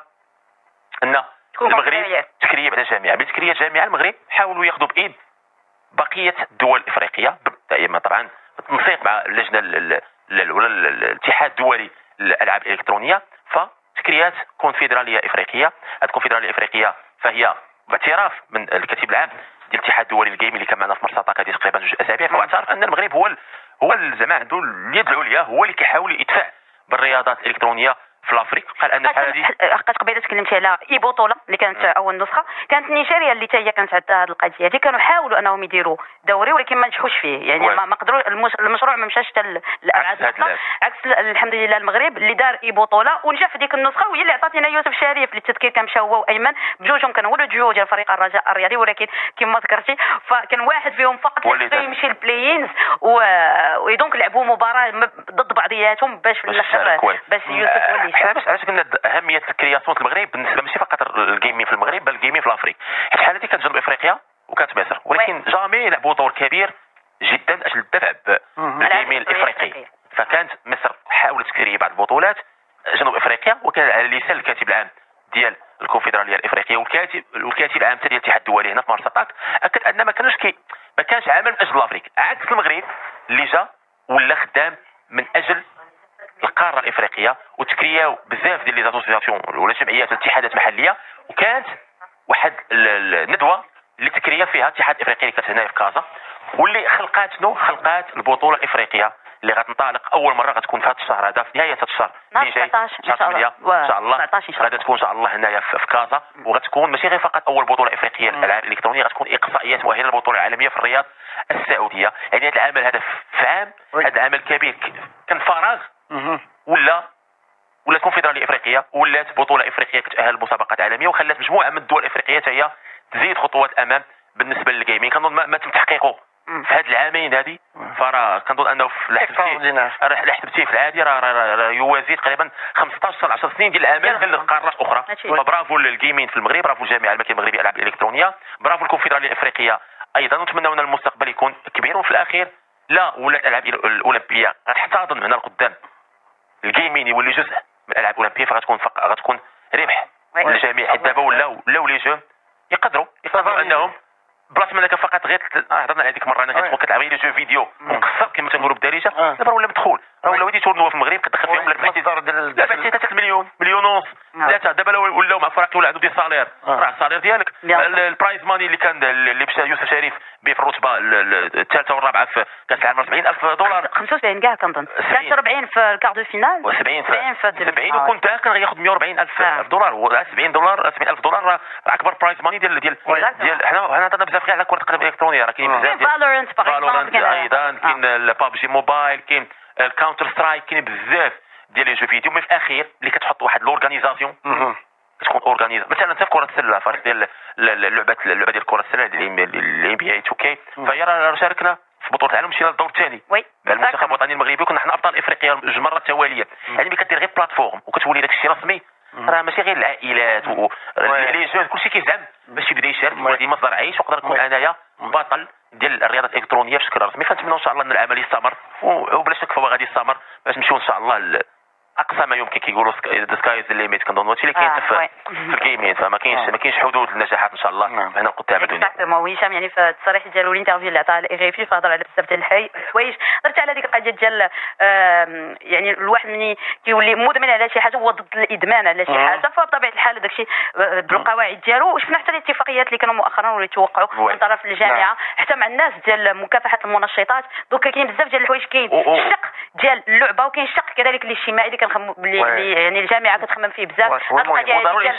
المغرب تكريه بعد جامعه. بتكريه جامعه المغرب حاولوا ياخذوا بايد بقيه الدول الافريقيه دائما طبعا بالتنسيق مع اللجنه ولا الاتحاد الدولي للالعاب الالكترونيه. فتكريات كونفدراليه افريقيه. هذه الكونفدراليه الافريقيه فهي باعتراف من الكتيب العام ديال الاتحاد الدولي للجيم اللي كان معنا في مرسى هذه تقريبا 2 اسابيع. فاعترف ان المغرب هو زعما عنده اليد العليا، هو اللي كيحاول يدفع بالرياضات الالكترونيه في الافريق. قال ان هذه حقا قبيله تكلمتي على اي بطوله اللي كانت اول نسخه كانت نيجيريا اللي هي كانت عندها هذه القضيه هذه. كانوا حاولوا انهم يديروا دوري ولكن ما نجحوش فيه. يعني ما قدروا المشروع ما مشاش حتى عكس الحمد لله المغرب اللي دار اي بطوله ونجح في ديك النسخه، وهي اللي عطاتنا يوسف شريف للتذكير. كان مشى هو وايمن بجوجهم كانوا هو الديو ديال فريق الرجاء الرياضي، ولكن كما ذكرتي فكان واحد فيهم فقط يمشي البلاينز ودونك لعبوا مباراه ضد بعضياتهم باش في الاخر باش يوسف ولي. علاش قلنا اهميه الكرياسيون في المغرب بالنسبه ماشي فقط الجيمين في المغرب بل الجيمين في الافريق. حيت الحاله هذه كانت جنوب افريقيا وكانت مصر، ولكن جامي لعبوا دور كبير جدا اجل الدفع بالجيمين الافريقي. فكانت مصر حاولت تكري بعض البطولات جنوب افريقيا، وكان على لسان الكاتب العام ديال الكونفدراليه الافريقيه والكاتب العام ديال الاتحاد الدولي هنا في مرسى اكد ان ما كانش عمل من اجل الافريق، عكس المغرب اللي جا ولا خدام من اجل القاره الافريقيه وتكرياو بزاف ديال لي زاسوسياسيون ولا جمعيات الاتحادات محليه. وكانت واحد الندوه اللي تكريا فيها الاتحاد الافريقي اللي كانت هنا في كازا، واللي خلقات البطوله الافريقيه اللي غتنطلق اول مره غتكون في هذا الشهر هذا في نهايه هذا الشهر اللي جاي شهر 8 ان شاء الله. غادي تكون ان شاء الله هنايا في كازا، وغتكون ماشي غير فقط اول بطوله افريقيه للالعاب الالكترونيه، غتكون اقصائيات مؤهله للبطوله العالميه في الرياض السعوديه. يعني هذا العمل هذا في عام، هذا العمل كبير كان فراغ ولا الكونفدراليه الافريقيه ولات بطوله افريقيه كتاهل لمسابقات عالميه، وخلات مجموعه من الدول الافريقيه هي تزيد خطوات امام بالنسبه للجيمين كنظن ما تم تحقيقه في هاد العامين هذه. فراه كنظن انه راه حسبتيه في العادي راه يوازي تقريبا 15 10 سنين ديال الاعمال ديال قارات اخرى. فبرافو للجيمين في المغرب، برافو الجامعه الملكيه المغربيه للالعاب الالكترونيه، برافو الكونفدراليه الافريقيه ايضا. ونتمنوا ان المستقبل يكون كبير، وفي الاخير لا ولا الالعاب الاولمبيه غتحتضن من القدام الجيمين يولي جزء من الالعاب الاولمبيه، فغتكون ربح للجميع. حيت دابا ولاو لي جو يقدروا انهم بلاصه منك فقط غير هضرنا على ديك المره انا كتكون كتلعب غير جو فيديو مقصر كما تنقولوا بالدارجه. دابا ولا مدخول راه ولاو تورنوا في المغرب كتدخل فيهم دابا 3 مليون مليون ونص 3. دابا ولاو مع فرق ولا عندهم دي سالير، راه السالير ديالك البرايز ماني اللي كان اللي مشى يوسف شريف به في الرتبه الثالثه والرابعه في كاس العالم $70,000 75 كاع كنظن 43 في الكار دو فينال و70 وكنت كان غياخذ $140,000 و $70,000 راه اكبر برايز ماني ديال حنا هضرنا بزاف غير على كره القدم الالكترونيه، راه كاين بزاف فالورانت ايضا كاين البابجي موبايل، كاين الكاونتر سترايك، كاين بزاف ديال لي جو فيديو. مي في الاخير اللي كتحط واحد لورغانيزاسيون تكون اورغانيز مثلا في كره السله فرق ديال اللعبه ديال كره السله اللي NBA 2K فهي راه شاركنا في بطوله العالم مشينا للدور الثاني مع المنتخب الوطني المغربي وكنا حنا ابطال افريقيا جوج مرات تواليه. يعني ملي كدير غير بلاتفورم وكتولي داك الشيء رسمي راه ماشي غير العائلات لي جون كلشي كيزعم باش يبدا يشارك وهذه مصدر عيش ونقدر نكون انايا بطل ديال الرياضه الالكترونيه بشكل رسمي. فنتمنى ان شاء الله ان العمل يستمر وبلا شك فهو غادي يستمر باش نمشيو ان شاء الله اقصى ما يمكن كيقولوا ذا سكايز ليميت. كنظن هادشي اللي كاين في الجيمين فما كاينش حدود للنجاحات ان شاء الله هنا قدام الدنيا. اكزاكتومون هشام يعني في التصريح ديالو الانترفيو اللي عطاه الRFI فهضر على بزاف ديال الحوايج. درت على ديك القضيه ديال يعني الواحد ملي كيولي مدمن على شي حاجه هو ضد الادمان على شي حاجه فبطبيعه الحال داكشي بالقواعد ديالو. وشفنا حتى الاتفاقيات اللي كانوا مؤخرا واللي توقعوا من طرف الجامعه حتى مع الناس ديال مكافحه المنشطات. دوك كاين بزاف ديال الحوايج، كاين الشق ديال اللعبه وكاين الشق كذلك الاجتماعي اللي كنخمم يعني الجامعه كتخمم فيه بزاف. ضروري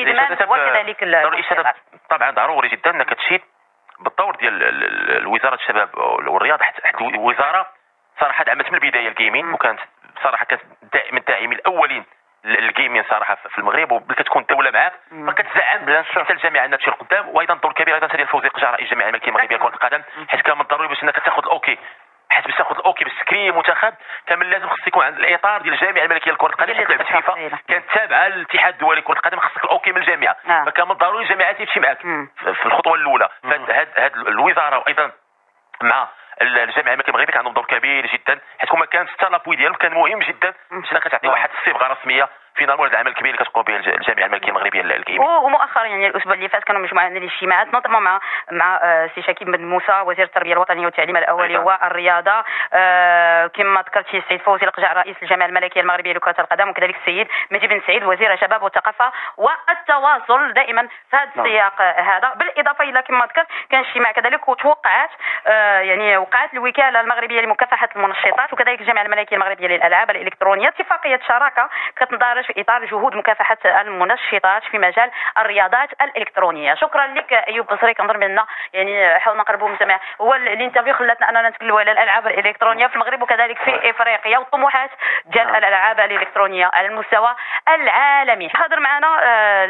طبعا ضروري جدا انك تشيد بالدور ديال وزاره الشباب والرياضه. حتى الوزاره صراحه دعمت من البدايه الجيمين وكانت صراحه كانت من الداعمين الاولين للجيمين صراحه في المغرب. وبلي كتكون الدوله معاك فكتزعم حتى الجامعه انها تمشي لقدام. وايضا الدور الكبير ايضا ديال فوزي قجع رئيس الجامعه الملكيه المغربيه لكره القدم حيت كان من الضروري باش انك تاخذ الاوكي حيت باش تاخذ الاوكي باش تكري منتخب كامل لازم خص يكون عند الاطار ديال الجامعه الملكيه لكره القدم. حيت لعبه فيفا كانت تابعه للاتحاد الدولي لكره القدم خصك الاوكي من الجامعه فكان من الضروري الجامعه تمشي معاك في الخطوه الاولى. فهاد الوزاره وايضا مع الجامعه الملكيه المغربيه كان عندهم دور كبير جدا حيت هما كانت حتى لابوي ديالهم كان مهم جدا باش كتعطي واحد الصبغه رسميه في نظام العمل الكبير اللي كتقوم به الجامعه الملكيه المغربيه للجيمين. ومؤخرا يعني الاسبوع اللي فات كانوا مجموعه من الاجتماعات نظموا مع سي شكيب بن موسى وزير التربيه الوطنيه والتعليم الاولي والرياضه كما ذكرتي السيد فوزي القجع رئيس الجامعه الملكيه المغربيه لكره القدم وكذلك السيد مجيب بن سعيد وزير الشباب والثقافه والتواصل دائما في هذا السياق هذا. بالاضافه الى كما ذكرت كان اجتماع كذلك وتوقعات يعني وقعت الوكاله المغربيه لمكافحه المنشطات وكذلك الجامعه الملكيه المغربيه للالعاب الالكترونيه اتفاقيه شراكه كتندرج في اطار جهود مكافحه المنشطات في مجال الرياضات الالكترونيه. شكرا لك ايوب بصري. كنظن بان يعني حاولنا نقربوا من الجميع. هو الانترفيو خلاتنا اننا نتكلموا على الالعاب الالكترونيه في المغرب وكذلك في افريقيا والطموحات ديال الالعاب الالكترونيه على المستوى العالمي. حاضر معنا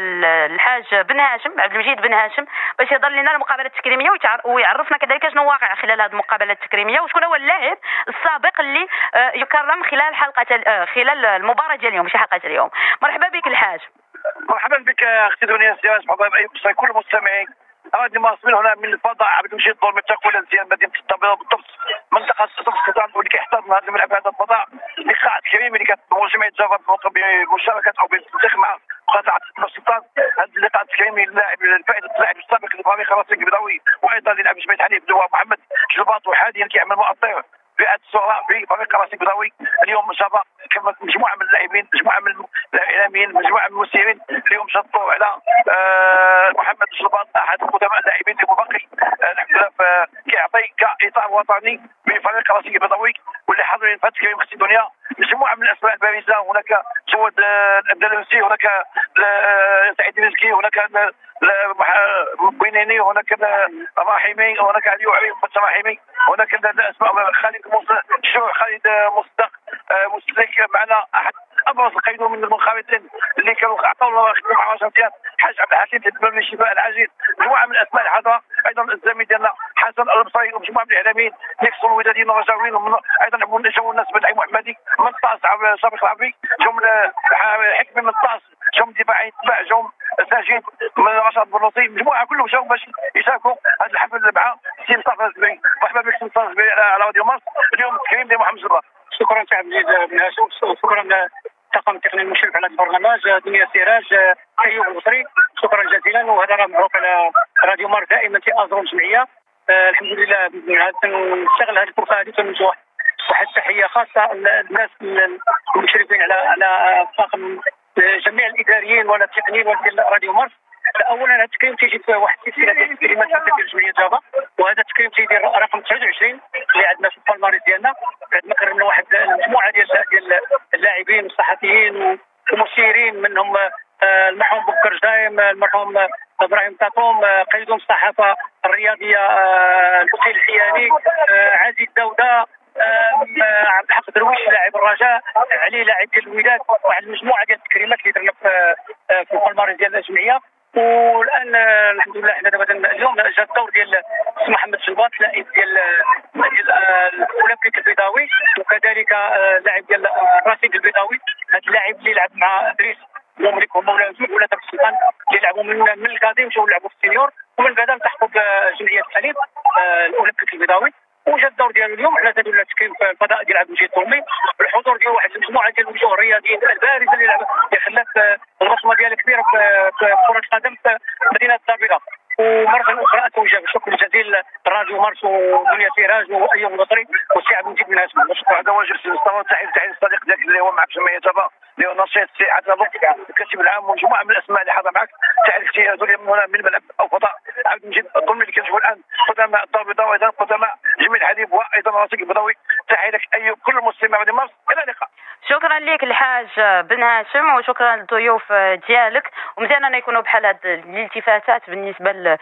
الحاج بن هاشم عبد المجيد بن هاشم باش يهضر لنا المقابله التكريميه ويعرفنا كذلك شنو واقع خلال هذه المقابله التكريميه وشكون هو اللاعب السابق اللي يكرم خلال خلال المباراه ديال اليوم ماشي حلقه اليوم. مرحبا بك الحاج. مرحبا بك اختي دنيا سياس حبايب ايوب كل المستمعين. غادي مواصلين هنا من الفضاء عبد المجيد دور متقول مزيان مدينه الطابله بالضبط منطقه السلطان واللي كيحتضن هذا الملعب هذا الفضاء لقاء كريم اللي كتنظم جمعيه جافا بمشاركه او بالتنسيق مع قطاع السلطان. هذا اللقاء الكريمي للاعب الفائز اللاعب السابق لفريق راسك البيضاوي وايضا للاعب جمعيه حنيف دواء محمد جلباط وحاليا كيعمل مؤطر فئه الصغرى في فريق راسك البيضاوي. اليوم جافا كما مجموعه من اللاعبين مجموعه من الاعلاميين مجموعه من المسيرين اليوم شطوا على محمد جلباط احد قدماء اللاعبين المبقي الحمد لله كيعطي كاطار وطني بفريق راسك البيضاوي واللي حاضرين في هذا الكريم اختي دنيا مجموعه من الاسماء البارزه. هناك سواد الاندلسي هناك سعيد المسكي هناك بوينيني هناك راحمي هناك علي وعلي راحمي هناك الاسماء خالد خالد مصدق مسلك معنا احد ابرز قيدوا من المنخرطين اللي كانوا عطاو الله يخدموا مع وزاره حاج عبد الحكيم تدبر للشفاء العاجل، مجموعه من الاسماء الحاضره، ايضا الزميل ديالنا حسن البصري ومجموعه من الاعلاميين نيكسون ودادين ورجاويين، ايضا جاوا الناس بن محمدي من طاس سابق العربي، جاوا حكمي من طاس، جاوا دفاعي تبع، جاوا ساجد من رشاد بلوطي، مجموعه كلهم جاوا باش يشاركوا هذا الحفل مع سي مصطفى الزبيري. مرحبا بك سي مصطفى الزبيري على راديو مصر، اليوم التكريم ديال محمد جبار. شكرا سي عبد العزيز بن هاشم، شكرا الطاقم التقني المشرف على البرنامج دنيا سراج ايوب البصري، شكرا جزيلا. وهذا راه مبروك على راديو مار دائما تأزروا الجمعيه. الحمد لله نشتغل هذه الفرصه هذه تنوجه واحد التحيه خاصه للناس المشرفين على الطاقم جميع الاداريين ولا التقنيين ديال راديو مارس. اولا هذا التكريم تيجي في واحد السلسله ديال الكلمات ديال جمعيه جافا، وهذا التكريم تيدير رقم 29 اللي عندنا في البالماريس ديالنا. عندنا كرمنا واحد المجموعه ديال اللاعبين والصحفيين ومسيرين، منهم المرحوم بكر جايم، المرحوم ابراهيم تاطوم، قيدوم الصحافه الرياضيه الوكيل الحياني، عزيز داوده، عبد الحق درويش لاعب الرجاء، علي لاعب ديال الوداد، واحد المجموعه ديال التكريمات اللي درنا في البالماريس ديال الجمعيه. والان الحمد لله حنا دابا اليوم جا الدور ديال سي محمد شلباط لاعب ديال الاولمبيك البيضاوي، وكذلك لاعب ديال الرصيد البيضاوي. هذا اللاعب اللي لعب مع ادريس مملك ومولاه ولا داك السلطان اللي لعبوا من القديم مشاو لعبوا في السينيور، ومن بعد التحقوا بجمعيه الحليب الاولمبيك البيضاوي. وجا الدور ديالو اليوم حنا زادوا لنا تكريم في الفضاء ديال عبد المجيد الطومي بالحضور ديال واحد المجموعه ديال الوجوه الرياضيين البارزه اللي خلات البصمه ديالها كبيره في كره القدم في مدينه الدار البيضاء. ومره اخرى اتوجه بالشكر الجزيل لراديو مارس ودنيا سراج وايوب البصري والسي عبد المجيد بن هاشم. هذا واجب سي مصطفى. تحيه الصديق ديالك اللي هو معك في جمعيه جافا اللي هو نشيط سي عبد الله الكاتب العام ومجموعه من الاسماء اللي حاضره معك. تحيه زوري من هنا من ملعب او فضاء عبد المجيد الظلمي اللي كنشوفوا الان قدماء الدار البيضاء وايضا قدماء جميل الحليب وايضا الرصيد البيضاوي. تحيه لك ايوب كل المستمعين راديو مارس، الى اللقاء. شكرا لك الحاج بن هاشم وشكرا للضيوف ديالك. ومزيان ان يكونوا بحال هاد الالتفاتات بالنسبه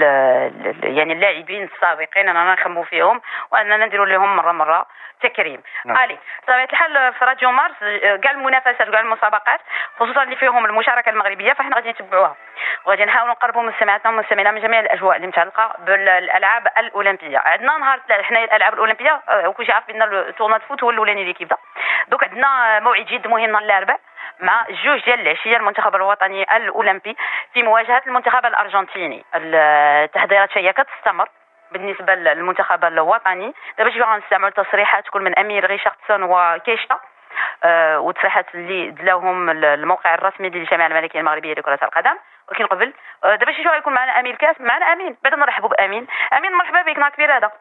يعني اللاعبين السابقين اننا نخمو فيهم واننا نديروا لهم مره تكريم. علي بطبيعه الحال في راديو مارس كاع المنافسات وكاع المسابقات خصوصا اللي فيهم المشاركه المغربيه فاحنا غادي نتبعوها وغادي نحاولوا نقربوا مستمعاتنا ومستمعينا من جميع الاجواء اللي متعلقه بالالعاب الاولمبيه. عندنا نهار حنا الالعاب الاولمبيه وكلشي عارف بان التورنوا فوت هو الاولاني اللي كيبدا. دوك عندنا موعد جد مهم نهار الاربعاء مع 2 ديال العشيه المنتخب الوطني الاولمبي في مواجهه المنتخب الارجنتيني. التحضيرات هي كتستمر بالنسبه للمنتخب الوطني. دابا شي غنستعملوا تصريحات تكون من امير ريشاردسون وكيشتا وتصريحات اللي دلاوهم الموقع الرسمي للجامعه الملكيه المغربيه لكره القدم. ولكن قبل دابا شي غيكون معنا امير كاس معنا امين. بعد نرحبوا بامين. امين مرحبا بك نهار كبير هذا.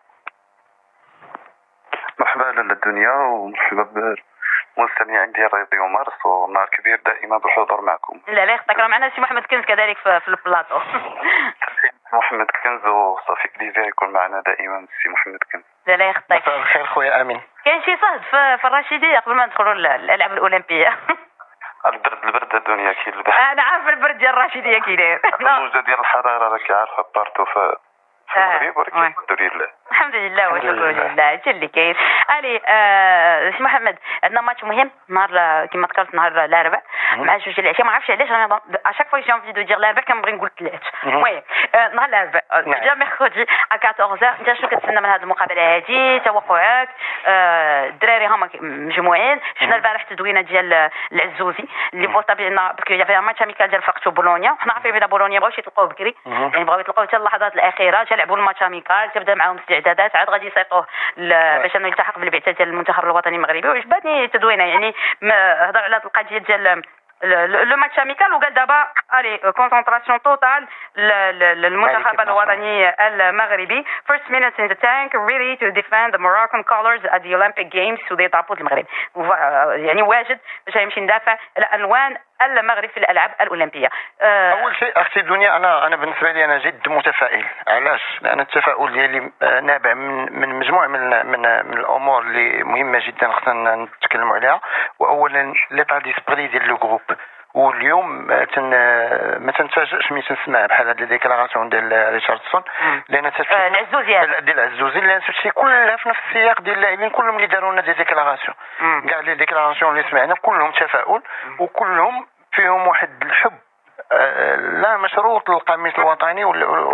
مرحبا للدنيا ومرحبا مستمعين ديال راديو مارس ونهار كبير دائما بالحضور معكم. لا يخطيك راه معنا سي محمد كنز كذلك في البلاطو. محمد كنز وصافي بليزير يكون معنا دائما سي محمد كنز. لا يخطيك. مساء الخير خويا امين. كاين شي صهد في الرشيديه قبل ما ندخلوا الالعاب الاولمبيه؟ البرد الدنيا كاين البرد. انا عارف البرد ديال الرشيديه كاين. الموجه ديال الحراره راك عارفه بارتو في المغرب ولكن الحمد لله. الحمد لله والشكر لله هادشي اللي كاين. الي سي محمد عندنا ماتش مهم نهار كما ذكرت نهار الاربعاء مع 2 ديال العشيه. ما عرفتش علاش انا اشاك فوا جون فيديو ديال الاربعاء كنبغي نقول 3. المهم نهار الاربعاء ديجا ميركودي 14h. انت شنو كتسنى من هذه المقابله هذه؟ توقعات الدراري هما مجموعين. شفنا البارح تدوينه ديال العزوزي اللي فوتا بان بكري يافي ماتش اميكال ديال فرقتو بولونيا. حنا عارفين بان بولونيا بغاوش يطلقوه بكري يعني بغاو يطلقوه حتى اللحظات الاخيره تلعبوا الماتش اميكال تبدا معاهم استعدادات عاد غادي يسيطوه باش انه يلتحق بالبعثه ديال المنتخب الوطني المغربي. وعجبتني تدوينه يعني هضر على القضيه ديال لو ماتش اميكال وقال دابا الي كونسونطراسيون توتال للمنتخب الوطني المغربي. First minutes in the tank ready to defend the Moroccan colors at the Olympic Games ودي طابوت المغرب يعني واجد باش يمشي ندافع على عنوان المغرب في الالعاب الاولمبيه. اول شيء اختي دنيا انا بالنسبه لي انا جد متفائل. علاش؟ لان التفاؤل ديالي نابع من مجموعه من الامور اللي مهمه جدا خصنا نتكلموا عليها. واولا ليطا ديسبري ديال لو جروب واليوم ما تنتفاجئش ملي تنسمع بحال هاد ديكلاراسيون ديال ريتشاردسون لان العزوزي ديال العزوزي لان تمشي كلها في نفس السياق ديال اللاعبين كلهم اللي داروا لنا دي ديكلاراسيون كاع لي ديكلاراسيون اللي سمعنا كلهم تفاؤل وكلهم فيهم واحد الحب لا مشروط للقميص الوطني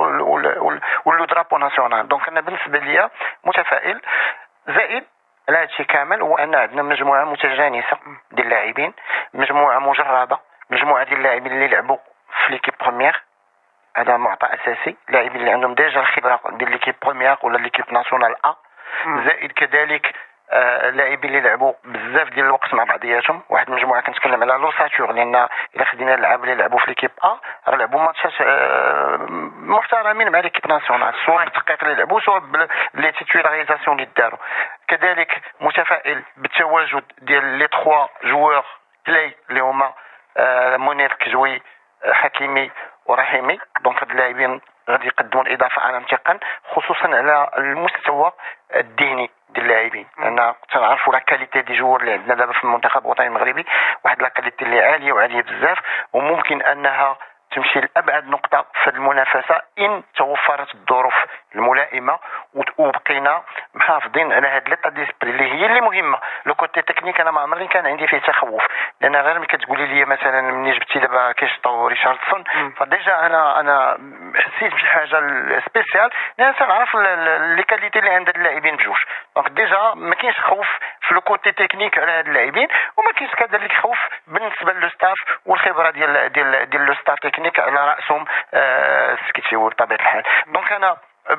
واللو درابو ناسيونال. دونك انا بالنسبه ليا متفائل. زائد على هادشي كامل هو ان عندنا مجموعه متجانسه ديال اللاعبين، مجموعه مجربه، مجموعه ديال اللاعبين اللي لعبوا في ليكيب بروميير، هذا معطى اساسي، لاعبين اللي عندهم ديجا الخبره ديال ليكيب بروميير ولا ليكيب ناسيونال ا. زائد كذلك لاعبين اللي لعبوا بزاف ديال الوقت مع بعضياتهم. واحد المجموعه كنتكلم على لوساتور لان الا خدينا اللعاب اللي لعبوا في ليكيب ا راه لعبوا ماتشات محترمين مع ليكيب ناسيونال، سواء بالدقائق اللي لعبوا سواء بلي تيتولاريزاسيون اللي داروا. كذلك متفائل بالتواجد ديال لي 3 جوار كلي اللي هما منير كجوي حكيمي ورحيمي. دونك هاد اللاعبين غادي يقدموا الاضافه على متقن خصوصا على المستوى الذهني ديال اللاعبين. انا تنعرفوا لا كاليتي دي جوار اللي عندنا دابا في المنتخب الوطني المغربي، واحد لا كاليتي اللي عاليه وعاليه بزاف، وممكن انها تمشي لابعد نقطه في المنافسه ان توفرت الظروف الملائمه وبقينا محافظين على هاد ليطا ديسبري اللي هي اللي مهمه. لو كوتي تكنيك انا ما عمري كان عندي فيه تخوف، لان غير ملي كتقولي لي مثلا ملي جبتي دابا كيشطو ريتشاردسون فديجا انا حسيت بشي حاجه سبيسيال لان تنعرف لي كاليتي اللي عند اللاعبين بجوج. دونك ديجا ما كاينش خوف في لو كوتي تكنيك على هاد اللاعبين، وما كاينش كذلك خوف بالنسبه للستاف والخبره ديال لو ستاف تكنيك على راسهم سكيتشيو بطبيعه الحال. دونك انا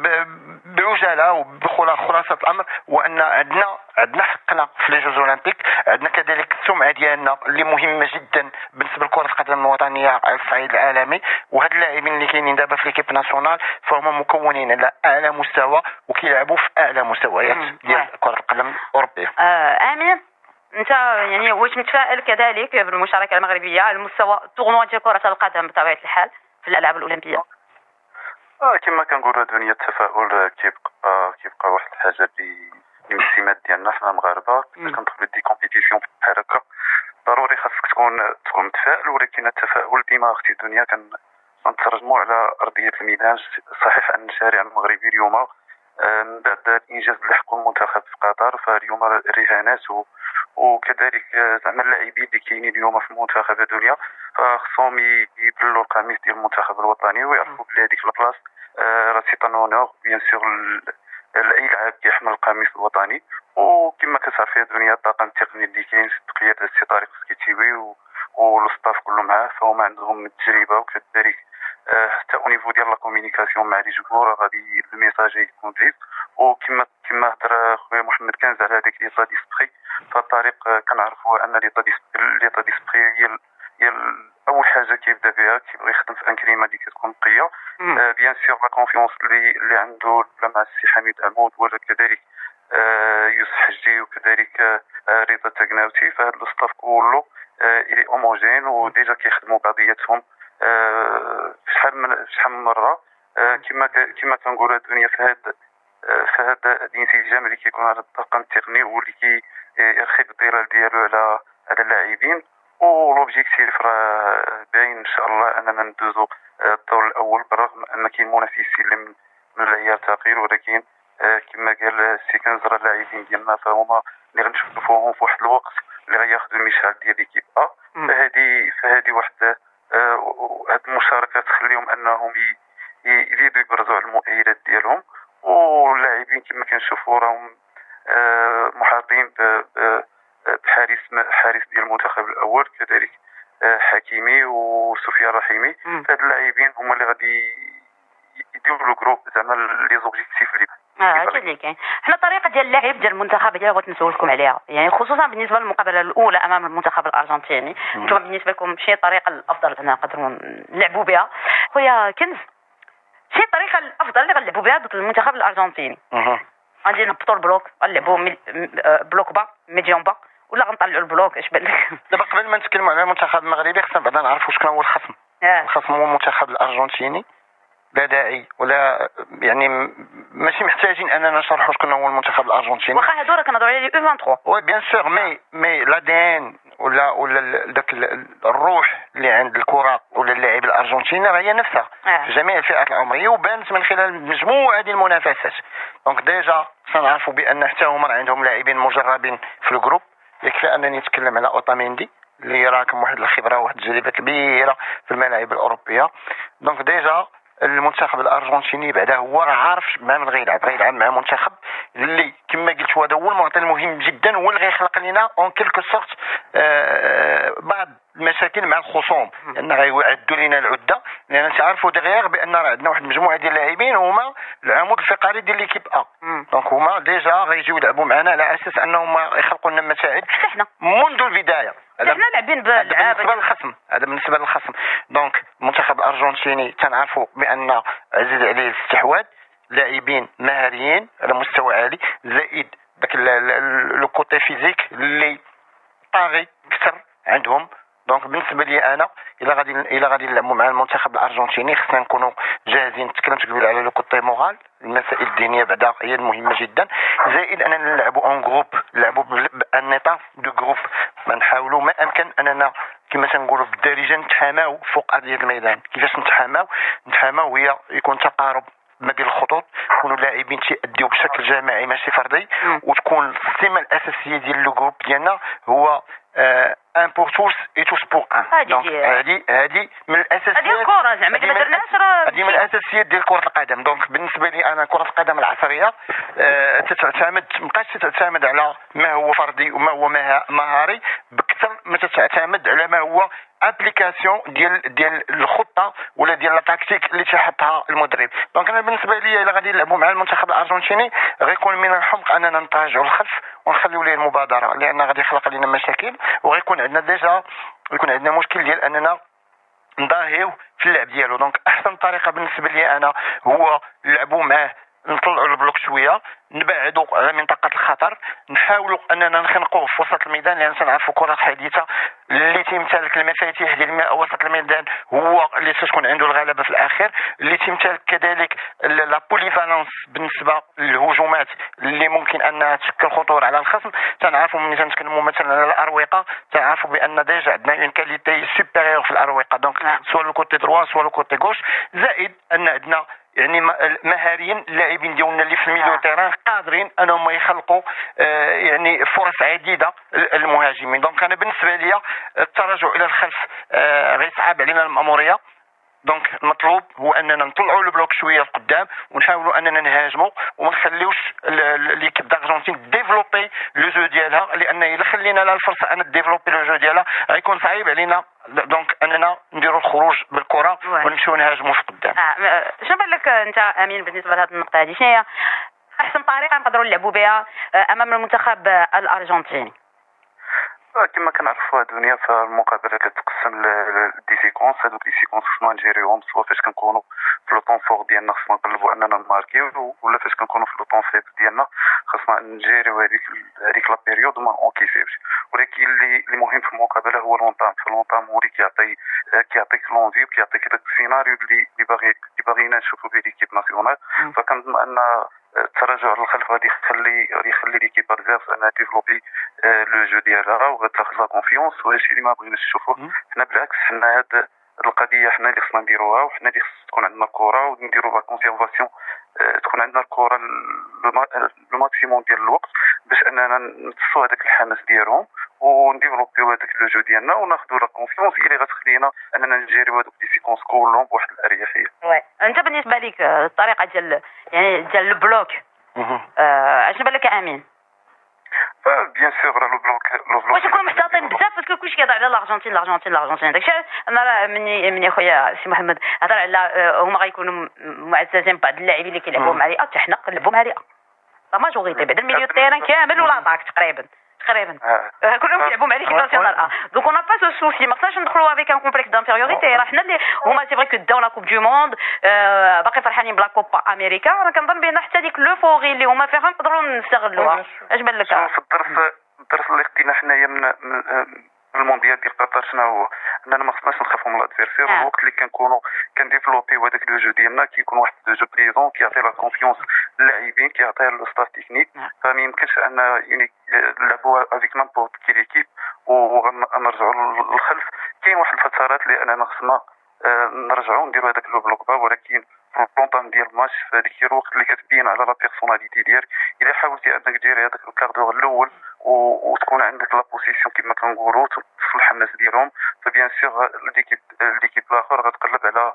بعجاله وبخلاصه الامر وان عندنا حقنا في لي جوز اولمبيك، عندنا كذلك السمعه ديالنا اللي مهمه جدا بالنسبه لكره القدم الوطنيه على الصعيد العالمي. وهاد اللاعبين اللي كاينين دابا في ليكيب ناسيونال فهم مكونين على اعلى مستوى وكيلعبوا في اعلى مستويات ديال كره القدم الاوروبيه. امين، انت يعني واش متفائل كذلك بالمشاركه المغربيه على مستوى تورنوا ديال كره القدم بطبيعه الحال في الالعاب الاولمبيه؟ كما كنقولوا دنيا التفاؤل كيبقى واحد الحاجه اللي من السمات ديالنا حنا المغاربه. كندخلوا دي كومبيتيسيون بحال هكا ضروري خاصك تكون متفائل، ولكن التفاؤل ديما اختي دنيا كنترجموا على ارضيه الميدان. صحيح ان الشارع المغربي اليوم من بعد الانجاز اللي حققه المنتخب في قطر فاليوم الرهانات وكذلك زعما اللاعبين اللي كاينين اليوم في المنتخب الدنيا فخصهم يبلوا القميص ديال المنتخب الوطني ويعرفوا بلي هذيك البلاص راه سي ان اونور بيان سور لاي لاعب كيحمل القميص الوطني. وكما كتعرفي الدنيا الطاقم التقني اللي كاين بقياده السي طارق سكيتيوي والستاف كله معاه فهم عندهم التجربه وكذلك حتى او نيفو ديال لا كومونيكاسيون مع لي جوور غادي الميساج يكون جيد. وكما هضر خويا محمد كنز على هذاك ليطا ديسبري فالطريق كنعرفوا ان ليطا ديسبري هي اول حاجه كيبدا بها كيبغي يخدم في ان كلمه اللي كتكون نقيه. بيان سور لا كونفيونس اللي عنده مع السي حميد عمود وكذلك يوسف حجي وكذلك رضا تاكناوتي فهاد الستاف كله الي اوموجين وديجا كيخدموا بعضياتهم شحال من مره. كما كنقولوا الدنيا في هذا الانسجام اللي كيكون على الطاقم التقني واللي كيرخي الظلال ديالو على اللاعبين. ولوبجيكتيف راه باين ان شاء الله اننا ندوزو الدور الاول بالرغم ان كاين منافسين اللي من العيار ثقيل، ولكن كما قال السي كنز راه اللاعبين ديالنا فهما اللي غنشوفوهم في واحد الوقت اللي غياخذوا المشعل ديال ليكيب ا. فهذه واحد هاد المشاركه تخليهم انهم يزيدوا يبرزوا على المؤهلات ديالهم. واللاعبين كما كنشوفوا راهم محاطين حارس ديال المنتخب الاول كذلك حكيمي وسفيان رحيمي. هاد اللاعبين هما اللي غادي يديروا لو جروب زعما لي زوبجيكتيف اللي اكيد كاين. حنا الطريقه ديال اللعب ديال المنتخب اللي بغيت نسولكم عليها يعني خصوصا بالنسبه للمقابله الاولى امام المنتخب الارجنتيني، انتم بالنسبه لكم شي طريقه الافضل اننا نقدروا نلعبوا بها؟ خويا كنز شي الطريقه الافضل اللي غنلعبوا بها ضد المنتخب الارجنتيني؟ غادي نهبطوا البلوك غنلعبوا بلوك با ميديوم با ولا غنطلعوا البلوك؟ اش بان لك؟ دابا قبل ما نتكلموا على المنتخب المغربي خصنا بعدا نعرفوا شكون هو الخصم. الخصم هو المنتخب الارجنتيني، لا داعي ولا يعني ماشي محتاجين اننا نشرحوا شكون هو المنتخب الارجنتيني. واخا هادو راه كنهضروا على لي U23. وي بيان سور مي لا دي ان ولا داك الروح اللي عند الكره ولا اللاعب الارجنتيني هي نفسها في جميع الفئات العمريه، وبانت من خلال مجموعه هذه المنافسات. دونك ديجا سنعرفوا بان حتى هما عندهم لاعبين مجربين في الجروب. يكفي انني نتكلم على اوتاميندي اللي راكم واحد الخبره واحد التجربه كبيره في الملاعب الاوروبيه. دونك ديجا المنتخب الارجنتيني بعدا هو راه عارف مع من غيلعب مع منتخب اللي كما قلت هذا هو المعطى المهم جدا، هو اللي غيخلق لنا اون كيلكو سورت بعض المشاكل مع الخصوم، لان غيعدوا لنا العده، لان تعرفوا دغيغ بان راه عندنا واحد المجموعه ديال اللاعبين هما العمود الفقري ديال ليكيب ا. دونك هما ديجا غيجيو يلعبوا معنا على اساس انهم يخلقوا لنا متاعب منذ البدايه. حنا لاعبين هذا بالنسبه للخصم. دونك المنتخب الارجنتيني تنعرفوا بان عزيز عليه الاستحواذ، لاعبين مهاريين على مستوى عالي، زائد داك لو كوتي فيزيك اللي طاغي اكثر عندهم. دونك بالنسبه لي انا الا غادي نلعبوا مع المنتخب الارجنتيني خصنا نكونوا جاهزين. تكلمت قبل على لو كوتي مورال، المسائل الدينيه بعدا هي المهمه جدا، زائد اننا نلعبوا اون جروب، نلعبوا بان ايطا دو جروب، ما نحاولوا ما امكن اننا كما تنقولوا بالدارجه نتحاماو فوق ارضيه الميدان. كيفاش نتحاماو هي يكون تقارب ما بين الخطوط، يكونوا لاعبين تيأديو بشكل جماعي ماشي فردي، وتكون السمه الاساسيه ديال لو جروب ديالنا هو ان بور توس اي توس بور ان. هذه من الاساسيات، هذه الكره زعما ما درناش راه هذه من الاساسيات ديال كره القدم. دونك بالنسبه لي انا كره القدم العصريه مابقاش تعتمد على ما هو فردي وما هو مهاري بكثر ما تعتمد على ما هو ابليكاسيون ديال الخطه ولا ديال التكتيك اللي تيحطها المدرب. دونك انا بالنسبه لي الا غادي نلعبوا مع المنتخب الارجنتيني غيكون من الحمق اننا نتراجعوا للخلف ونخليو ليه المبادره، لان غادي يخلق لنا مشاكل، وغيكون عندنا ديجا مشكل ديال اننا نضاهيو في اللعب ديالو. دونك احسن طريقه بالنسبه لي انا هو نلعبوا معاه، نطلعوا البلوك شويه، نبعدوا على منطقه الخطر، نحاولوا اننا نخنقوه في وسط الميدان، لان تنعرفوا كره حديثه اللي تيمتلك المفاتيح ديال وسط الميدان هو اللي تكون عنده الغلبه في الاخير، اللي تيمتلك كذلك لا بوليفالانس بالنسبه للهجومات اللي ممكن انها تشكل خطوره على الخصم. تنعرفوا ملي تنتكلموا مثلا على الاروقه، تنعرفوا بان ديجا عندنا اون كاليتي سوبيريور في الاروقه، دونك سوا لو كوتي دروا سوا لو كوتي غوش، زائد ان عندنا يعني مهاريين اللاعبين ديالنا اللي في الميليو تيران قادرين انهم يخلقوا يعني فرص عديده للمهاجمين. دونك انا بالنسبه لي التراجع الى الخلف غيصعب علينا الماموريه. دونك المطلوب هو اننا نطلعوا البلوك شويه لقدام ونحاولوا اننا نهاجموا وما نخليوش ليكيب دارجنتين ديفلوبي لو جو ديالها، لان الا خلينا لها الفرصه ان ديفلوبي لو جو ديالها غيكون صعيب علينا دونك اننا نديروا الخروج بالكره ونمشيو نهاجموا في قدام. شنو بان لك انت امين بالنسبه لهذه النقطه هذه؟ شنو هي احسن طريقه نقدروا نلعبوا بها امام المنتخب الارجنتيني؟ كما كنعرفوا الدنيا فالمقابله كتقسم لدي سيكونس. هذوك دي سيكونس خصنا نجيريوهم سوا فاش كنكونوا في لو طون فور ديالنا خصنا نقلبوا اننا نماركيو، ولا فاش كنكونوا في لو طون فيبل ديالنا خصنا نجيريو هذيك لا بيريود وما اونكيسيوش. ولكن اللي مهم في المقابله هو لونطام. فاللونطام هو اللي كيعطيك لونفي وكيعطيك داك السيناريو اللي باغيين نشوفوا به ليكيب ناسيونال. فكنظن ان التراجع للخلف غادي يخلي ليكيب ريزيرف انها ديفلوبي لو جو ديالها وغتاخذ لا كونفيونس، وهذا الشيء اللي ما بغيناش نشوفوه. حنا بالعكس حنا هاد القضيه حنا اللي خصنا نديروها، وحنا اللي خص تكون عندنا الكره ونديروا لا كونسيرفاسيون، تكون عندنا الكره لو ماكسيموم ديال الوقت باش اننا نتصوا هذاك الحماس ديالهم ونديفلوبيو هذاك لو جو ديالنا وناخذوا لا كونفيونس اللي غتخلينا اننا نجيريو هذوك لي سيكونس كلهم بواحد الاريحيه. انت بالنسبه لك الطريقه ديال ديال البلوك اشنو بان لك امين؟ بيان سور راه لو بلوك واش يكونوا محتاطين بزاف باسكو كلشي كيهضر على الارجنتين داكشي. انا راه مني خويا سي محمد هضر على هما غيكونوا معززين بعض اللاعبين اللي كيلعبوا مع ريال، حتى حنا كنلعبوا مع ريال لا ماجوريتي بعد الميليو تيران كامل ولا طاك تقريبا كلهم كيلعبوا مع ليكيب ناسيونال دونك اون با سو سوسي. ما خصناش ندخلوا افيك ان كومبلكس دانفيريوريتي. راه حنا اللي هما سي فري كو داو لا كوب دو موند باقي فرحانين بلا كوبا امريكا. انا كنظن بان حتى ديك لو فوغي اللي هما فيها نقدروا نستغلوها. اش بان لك؟ في الدرس اللي خدينا حنايا المونديال ديال قطر شنو هو اننا ما خصناش نخافوا من الادفيرسير الوقت اللي كنكونوا كنديفلوبيو هذاك لو جو ديالنا كيكون واحد لو جو بريزون كيعطي لا كونفيونس للاعبين كيعطيها لو ستاف تكنيك فما يمكنش ان نلعبوا افيك نامبورت كي ليكيب ونرجعوا للخلف كاين واحد الفترات اللي اننا خصنا نرجعوا نديروا هذاك لو بلوك با ولكن في البلونطان ديال الماتش في هذيك الوقت اللي كتبين على لا بيرسوناليتي ديالك الا حاولتي انك ديري هذاك الكاردور الاول وتكون عندك لا بوزيسيون كما كنقولوا تصلح الناس ديالهم فبيان سور ليكيب الاخر غتقلب على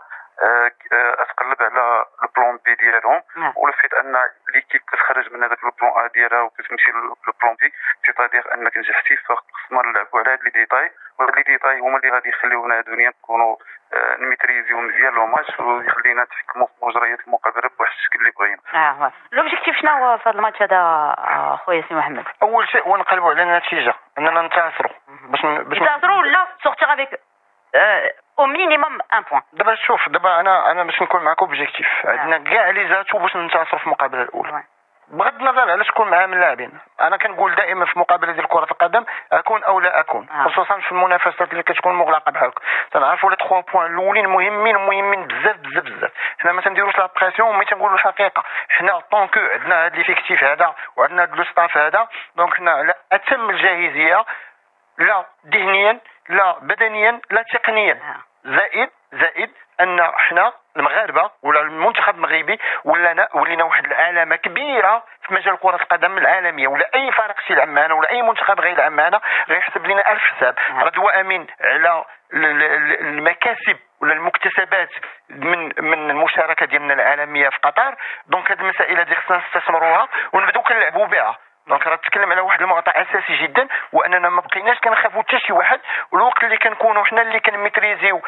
البلان بي ديالهم ولا فيت ان ليكيب كتخرج من هذاك البلان ا ديالها وكتمشي للبلان بي سيتادير انك نجحتي فخصنا نلعبوا على هاد لي ديتاي وهاد لي ديتاي هما اللي غادي يخليونا دنيا نكونوا نميتريزيو مزيان لو ماتش ويخلينا نتحكموا في مجريات المقابله بواحد الشكل اللي بغينا. لوبجيكتيف شنو هو في هذا الماتش هذا خويا سي محمد؟ اول شيء هو نقلبوا على النتيجه اننا ننتصروا باش ننتصروا ولا سورتيغ افيك او مينيموم ان بوين. دابا شوف دابا انا باش نكون معك اوبجيكتيف عندنا كاع لي زاتو باش ننتصروا في المقابله الاولى بغض النظر على شكون معاه من اللاعبين. انا كنقول دائما في مقابله ديال كره القدم اكون او لا اكون خصوصا في المنافسات اللي كتكون مغلقه بحال هكا تنعرفوا لي 3 بوين الاولين مهمين بزاف. حنا ما تنديروش لا بريسيون مي تنقولوا الحقيقه حنا طونكو عندنا هذا ليفيكتيف هذا وعندنا هذا لو ستاف هذا دونك حنا على اتم الجاهزيه لا ذهنيا لا بدنيا لا تقنيا زائد ان حنا المغاربه ولا المنتخب المغربي ولينا واحد العلامه كبيره في مجال كره القدم العالميه ولا اي فريق شي يلعب معنا ولا اي منتخب غيلعب معنا غيحسب لنا الف حساب رضوى امين على المكاسب ولا المكتسبات من المشاركه ديالنا العالميه في قطر دونك هذه المسائل هذه خصنا نستثمروها ونبداو كنلعبوا بها. دونك راه تتكلم على واحد الموضوع اساسي جدا واننا ما بقيناش كنخافوا حتى شي واحد والوقت اللي كنكونوا حنا اللي كنميتريزيو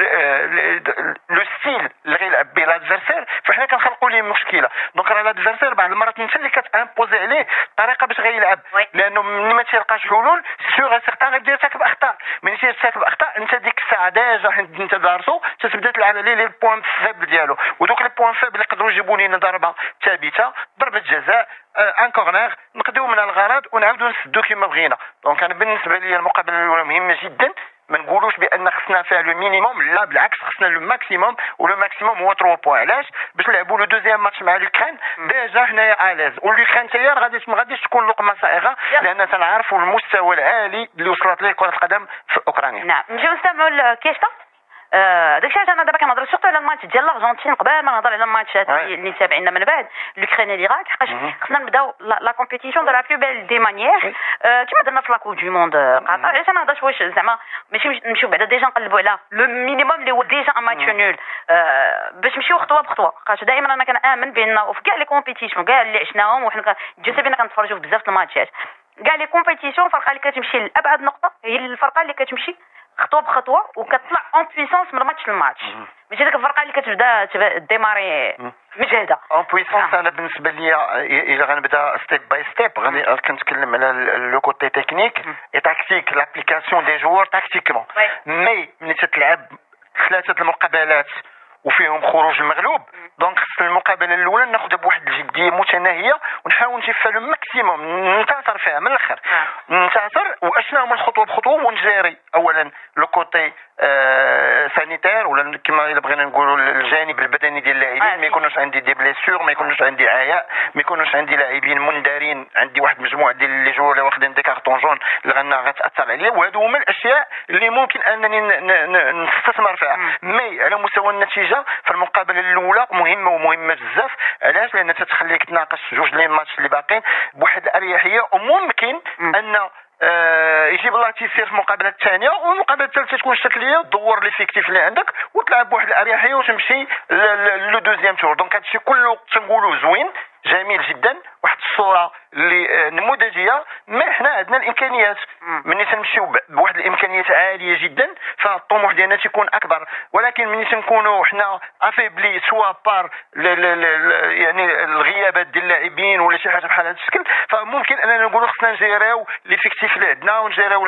لو ستيل اللي غيلعب به لادفيرسير فحنا كنخلقوا ليه مشكله. دونك راه لادفيرسير بعض المرات انت اللي كتامبوزي عليه الطريقه باش غيلعب لانه ملي ما تلقاش حلول سيغ سيغتان غيبدا يرتكب اخطاء ملي تيرتكب اخطاء انت ديك الساعه ديجا انت دارسو تتبدا تلعب عليه لي بوين فيبل ديالو ودوك لي بوين فيبل اللي يقدروا يجيبوا لنا ضربه ثابته ضربه جزاء ان كورنر نقدروا من الغرض ونعاودوا نسدوا كما بغينا. دونك انا بالنسبه لي المقابله الاولى مهمه جدا ما نقولوش بان خصنا فيها لو مينيموم لا بالعكس خصنا لو ماكسيموم ولو ماكسيموم هو 3 بوين. علاش باش نلعبوا لو دوزيام ماتش مع لوكران ديجا حنايا اليز واللوكران حتى هي ما غاديش تكون لقمه صائغه لان تنعرفوا المستوى العالي اللي وصلت ليه كره القدم في اوكرانيا. نعم نمشيو نستمعوا كيشطه داكشي علاش انا دابا كنهضر سورتو على الماتش ديال الارجنتين قبل ما نهضر على الماتشات اللي تابعينا من بعد لوكران العراق حقاش خصنا نبداو لا كومبيتيسيون دو لا بلو بيل دي مانيير كما درنا في لا كوب دو موند قطر. علاش انا نهضر واش زعما ماشي نمشيو بعدا ديجا نقلبوا على لو مينيموم اللي هو ديجا ان ماتش نول باش نمشيو خطوه بخطوه خاطر دائما انا كنامن بان في كاع لي كومبيتيسيون كاع اللي عشناهم وحنا جوست بينا كنتفرجوا في بزاف د الماتشات كاع لي كومبيتيسيون الفرقه اللي كتمشي لابعد نقطه هي الفرقه اللي كتمشي خطوه بخطوه وكتطلع اون بويسونس من ماتش لماتش ماشي ديك الفرقه اللي كتبدا ديماري مجهده اون بويسونس. انا بالنسبه لي الا غنبدا ستيب باي ستيب كنتكلم على لو كوتي تكنيك اي تاكتيك لابليكاسيون دي جوور تاكتيكمون مي ملي تتلعب 3 المقابلات وفيهم خروج مغلوب دونك خص المقابله الاولى ناخذها بواحد الجديه متناهيه ونحاول نجيب فيها لو ماكسيموم ننتصر فيها من الاخر ننتصر واشنا هما الخطوه بخطوه ونجاري اولا لو كوتي سانيتير ولا كما الا بغينا نقولوا الجانب البدني ديال اللاعبين ما يكونوش عندي دي بليسور ما يكونوش عندي عياء ما يكونوش عندي لاعبين مندارين عندي واحد مجموعه ديال لي جوار اللي واخدين دي كارطون جون اللي غتاثر عليا وهادو هما الاشياء اللي ممكن انني نستثمر فيها مي على مستوى النتيجه فالمقابله الاولى مهمه بزاف. علاش لان تتخليك تناقش جوج لي ماتش اللي باقيين بواحد الاريحيه وممكن ان يجيب الله تيسير في المقابله الثانيه والمقابله الثالثه تكون شكليه تدور ليفيكتيف اللي عندك وتلعب بواحد الاريحيه وتمشي لو دوزيام تور. دونك هادشي كله تنقولوا زوين جميل جدا واحد الصوره اللي نموذجيه ما حنا عندنا الامكانيات ملي تنمشيو بواحد الامكانيات عاليه جدا فالطموح ديالنا تيكون اكبر ولكن ملي تنكونوا حنا افيبلي سوا بار يعني الغيابات ديال اللاعبين ولا شي حاجه بحال هذا الشكل فممكن اننا نقولوا خصنا نجيريو ليفيكتيف اللي عندنا ونجيريو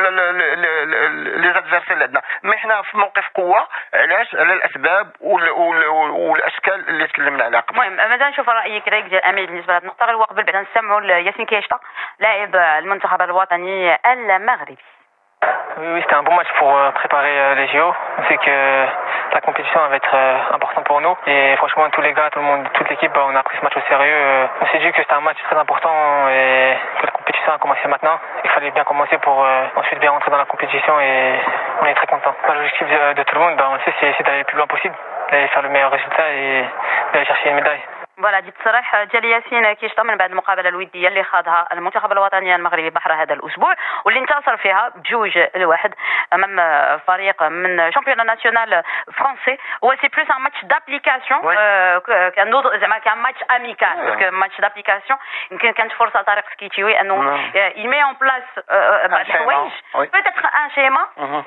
لي زادفيرسير اللي عندنا مي حنا في موقف قوه. علاش على الاسباب والاشكال اللي تكلمنا عليها قبل. المهم مازال نشوف رايك امين بالنسبه لهذه النقطه غير وقت بعدا نسمعوا ياسين كيشطه لاعب المنتخب الوطني المغربي. Oui, c'était un bon match pour préparer les JO. On sait que la compétition va être importante pour nous. Et franchement, tous les gars, tout le monde, toute l'équipe, on a pris ce match au sérieux. On s'est dit que c'était un match très important et que la compétition a commencé maintenant. Il fallait bien commencer pour ensuite bien rentrer dans la compétition et on est très content. L'objectif de tout le monde, on le sait, c'est d'aller le plus loin possible, d'aller faire le meilleur résultat et d'aller chercher une médaille. فوالا دي التصريح ديال ياسين كيشطا من بعد المقابله الوديه اللي خاضها المنتخب الوطني المغربي بحر هذا الاسبوع واللي انتصر فيها ب2-1 امام فريق من شامبيون ناسيونال فرونسي. هو سي بلوس ان ماتش دابليكاسيون كان زعما كان ماتش اميكال باسكو ماتش دابليكاسيون يمكن كانت فرصه طارق سكيتيوي انه يمي اون بلاس بعض الحوايج بيتيتر ان شيما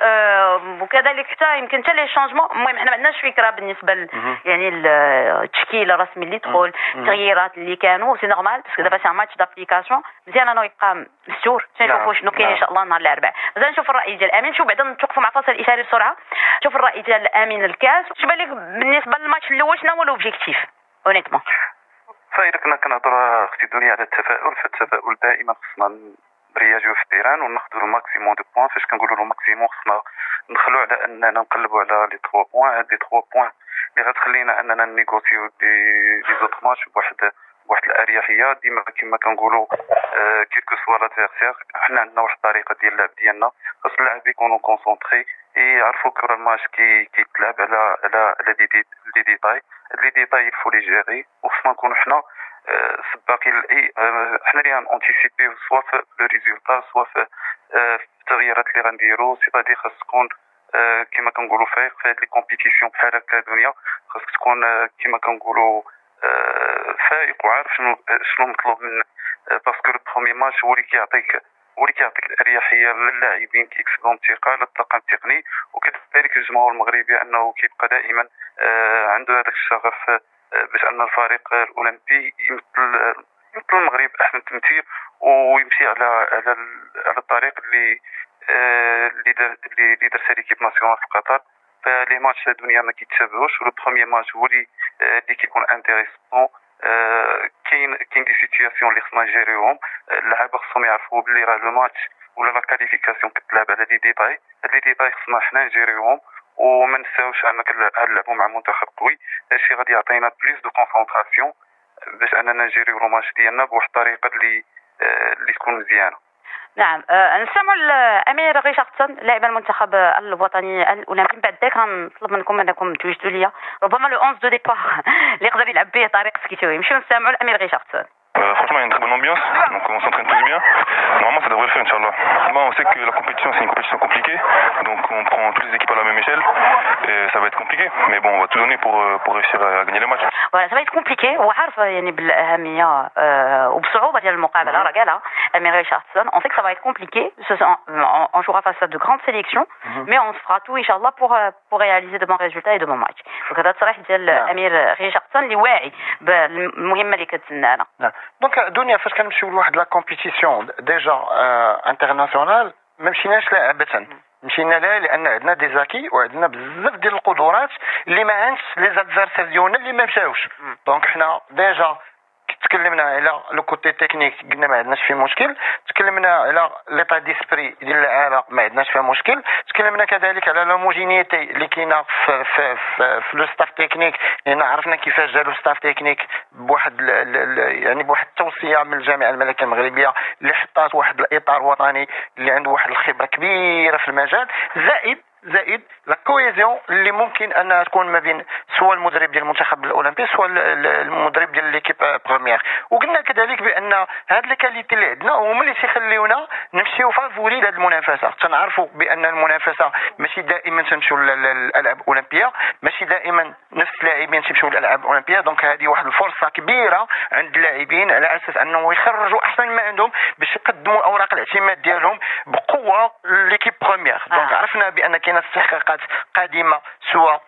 وكذلك حتى يمكن حتى لي شونجمون. المهم حنا ما عندناش فكره بالنسبه يعني التشكيل الرسمي اللي التغييرات اللي كانوا سي نورمال باسكو دابا سي ماتش دابليكاسيون مزيان انه يبقى مستور. تنشوفوا شنو كاين ان شاء الله نهار الاربعاء. مازال نشوف الراي ديال امين. شوف بعدا نتوقفوا مع فاصل اشاري بسرعه. شوف الراي ديال امين الكاس. شوف بالك بالنسبه للماتش الاول شنو هو لوبجيكتيف اونيتمون؟ فإذا كنا كنهضروا اختي دنيا على التفاؤل فالتفاؤل دائما خصنا نرياجيو في التيران وناخذوا الماكسيموم دو بوين. فاش كنقولوا له ماكسيموم خصنا ندخلوا على اننا نقلبوا على لي 3 بوين. هاد لي 3 بوين اللي غتخلينا اننا نيغوسيو دي زوت ماتش بواحد الاريحيه. ديما كما كنقولوا كيلكو سوا لادفيرسير حنا عندنا واحد الطريقه ديال اللعب ديالنا. خاص اللاعب يكونوا كونسونطري يعرفوا كره الماتش كيتلعب على لي ديتاي. لي ديتاي يلفو لي جيري وخصنا نكونوا حنا سباقين لاي حنا اللي غانونتيسيبيو سوا في لو ريزولتا سوا في التغييرات اللي غنديرو. سيتادي خاص تكون كما كنقولوا فايق في هاد لي كومبيتيسيون بحال هكا دنيا. خاصك تكون كما كنقولوا فايق وعارف شنو مطلوب منك باسكو لو بروميي ماتش هو اللي كيعطيك الاريحيه للاعبين كيكسبهم الثقه للطاقم التقني وكذلك الجمهور المغربي انه كيبقى دائما عنده هذاك الشغف باش ان الفريق الاولمبي يمثل المغرب احسن تمثيل ويمشي على الطريق اللي درتها ليكيب ناسيونال في قطر. فلي ماتش الدنيا ما كيتشابهوش ولو بروميي ماتش هو اللي كيكون انتريسون. كاين دي سيتوياسيون اللي خصنا نجيريوهم. اللعابه خصهم يعرفوا بلي راه لو ماتش ولا لا كاليفيكاسيون كتلعب على لي ديتاي. هاد لي ديتاي خصنا حنا نجيريوهم وما نساوش اننا كنلعبوا مع منتخب قوي. هادشي غادي يعطينا بليس دو كونسونطراسيون باش اننا نجيريو لو ماتش ديالنا بواحد الطريقه اللي تكون مزيانه. نعم نسمعوا الامير ريشاردسون لاعب المنتخب الوطني الاولمبي. بعد ذلك غنطلب منكم انكم توجدوا لي ربما لو 11 دو ديبار اللي يقدر يلعب به طريق سكيتوي. نمشيو نسمعوا الامير ريشاردسون. Franchement, il y a une très bonne ambiance, donc on s'entraîne tous bien. Normalement, ça devrait le faire, Inch'Allah. Bon, on sait que la compétition, c'est une compétition compliquée, donc on prend toutes les équipes à la même échelle, et ça va être compliqué. Mais bon, on va tout donner pour réussir à gagner le match. Voilà, ça va être compliqué. وعارف يعني بالأهمية وبصعوبة ديال المقابلة راه قالها أمير ريشاردسون. On sait que ça va être compliqué. On jouera face à de grandes sélections, mais on fera tout, Inch'Allah, pour réaliser de bons résultats et de bons matchs. Donc هذا تصريح ديال أمير ريشاردسون اللي واعي بالمهمة اللي كتسنانا. دونك دنيا فاش كنمشيو لواحد لا كومبيتيسيون ديجا انترناسيونال ما مشيناش لا عبثا. مشينا لها لان عندنا دي زاكي وعندنا بزاف ديال القدرات اللي ما عندش لي زادفيرسير ديالنا اللي ما مشاوش. دونك حنا ديجا تكلمنا على لو كوتي تكنيك قلنا ما عندناش فيه مشكل. تكلمنا على ليطا ديسبري ديال اللعابه ما عندناش فيه مشكل. تكلمنا كذلك على لوموجينيتي اللي كاينه في لو ستاف تكنيك لان عرفنا كيفاش جا لو ستاف تكنيك بواحد يعني بواحد التوصيه من الجامعه الملكيه المغربيه اللي حطات واحد الاطار وطني اللي عنده واحد الخبره كبيره في المجال. زائد لا كويزيون اللي ممكن انها تكون ما بين سواء المدرب ديال المنتخب الاولمبي سواء المدرب ديال ليكيب بروميير. وقلنا كذلك بان هاد لي كاليتي اللي عندنا هما اللي تيخليونا نمشيو فافوري لهاد المنافسه. تنعرفوا بان المنافسه ماشي دائما تمشيو للالعاب الاولمبيه، ماشي دائما نفس اللاعبين تمشيو للالعاب الاولمبيه. دونك هذه واحد الفرصه كبيره عند اللاعبين على اساس انه يخرجوا احسن ما عندهم باش يقدموا اوراق الاعتماد ديالهم بقوه ليكيب بروميير. دونك عرفنا بان كاينه استحقاقات قادمه سواء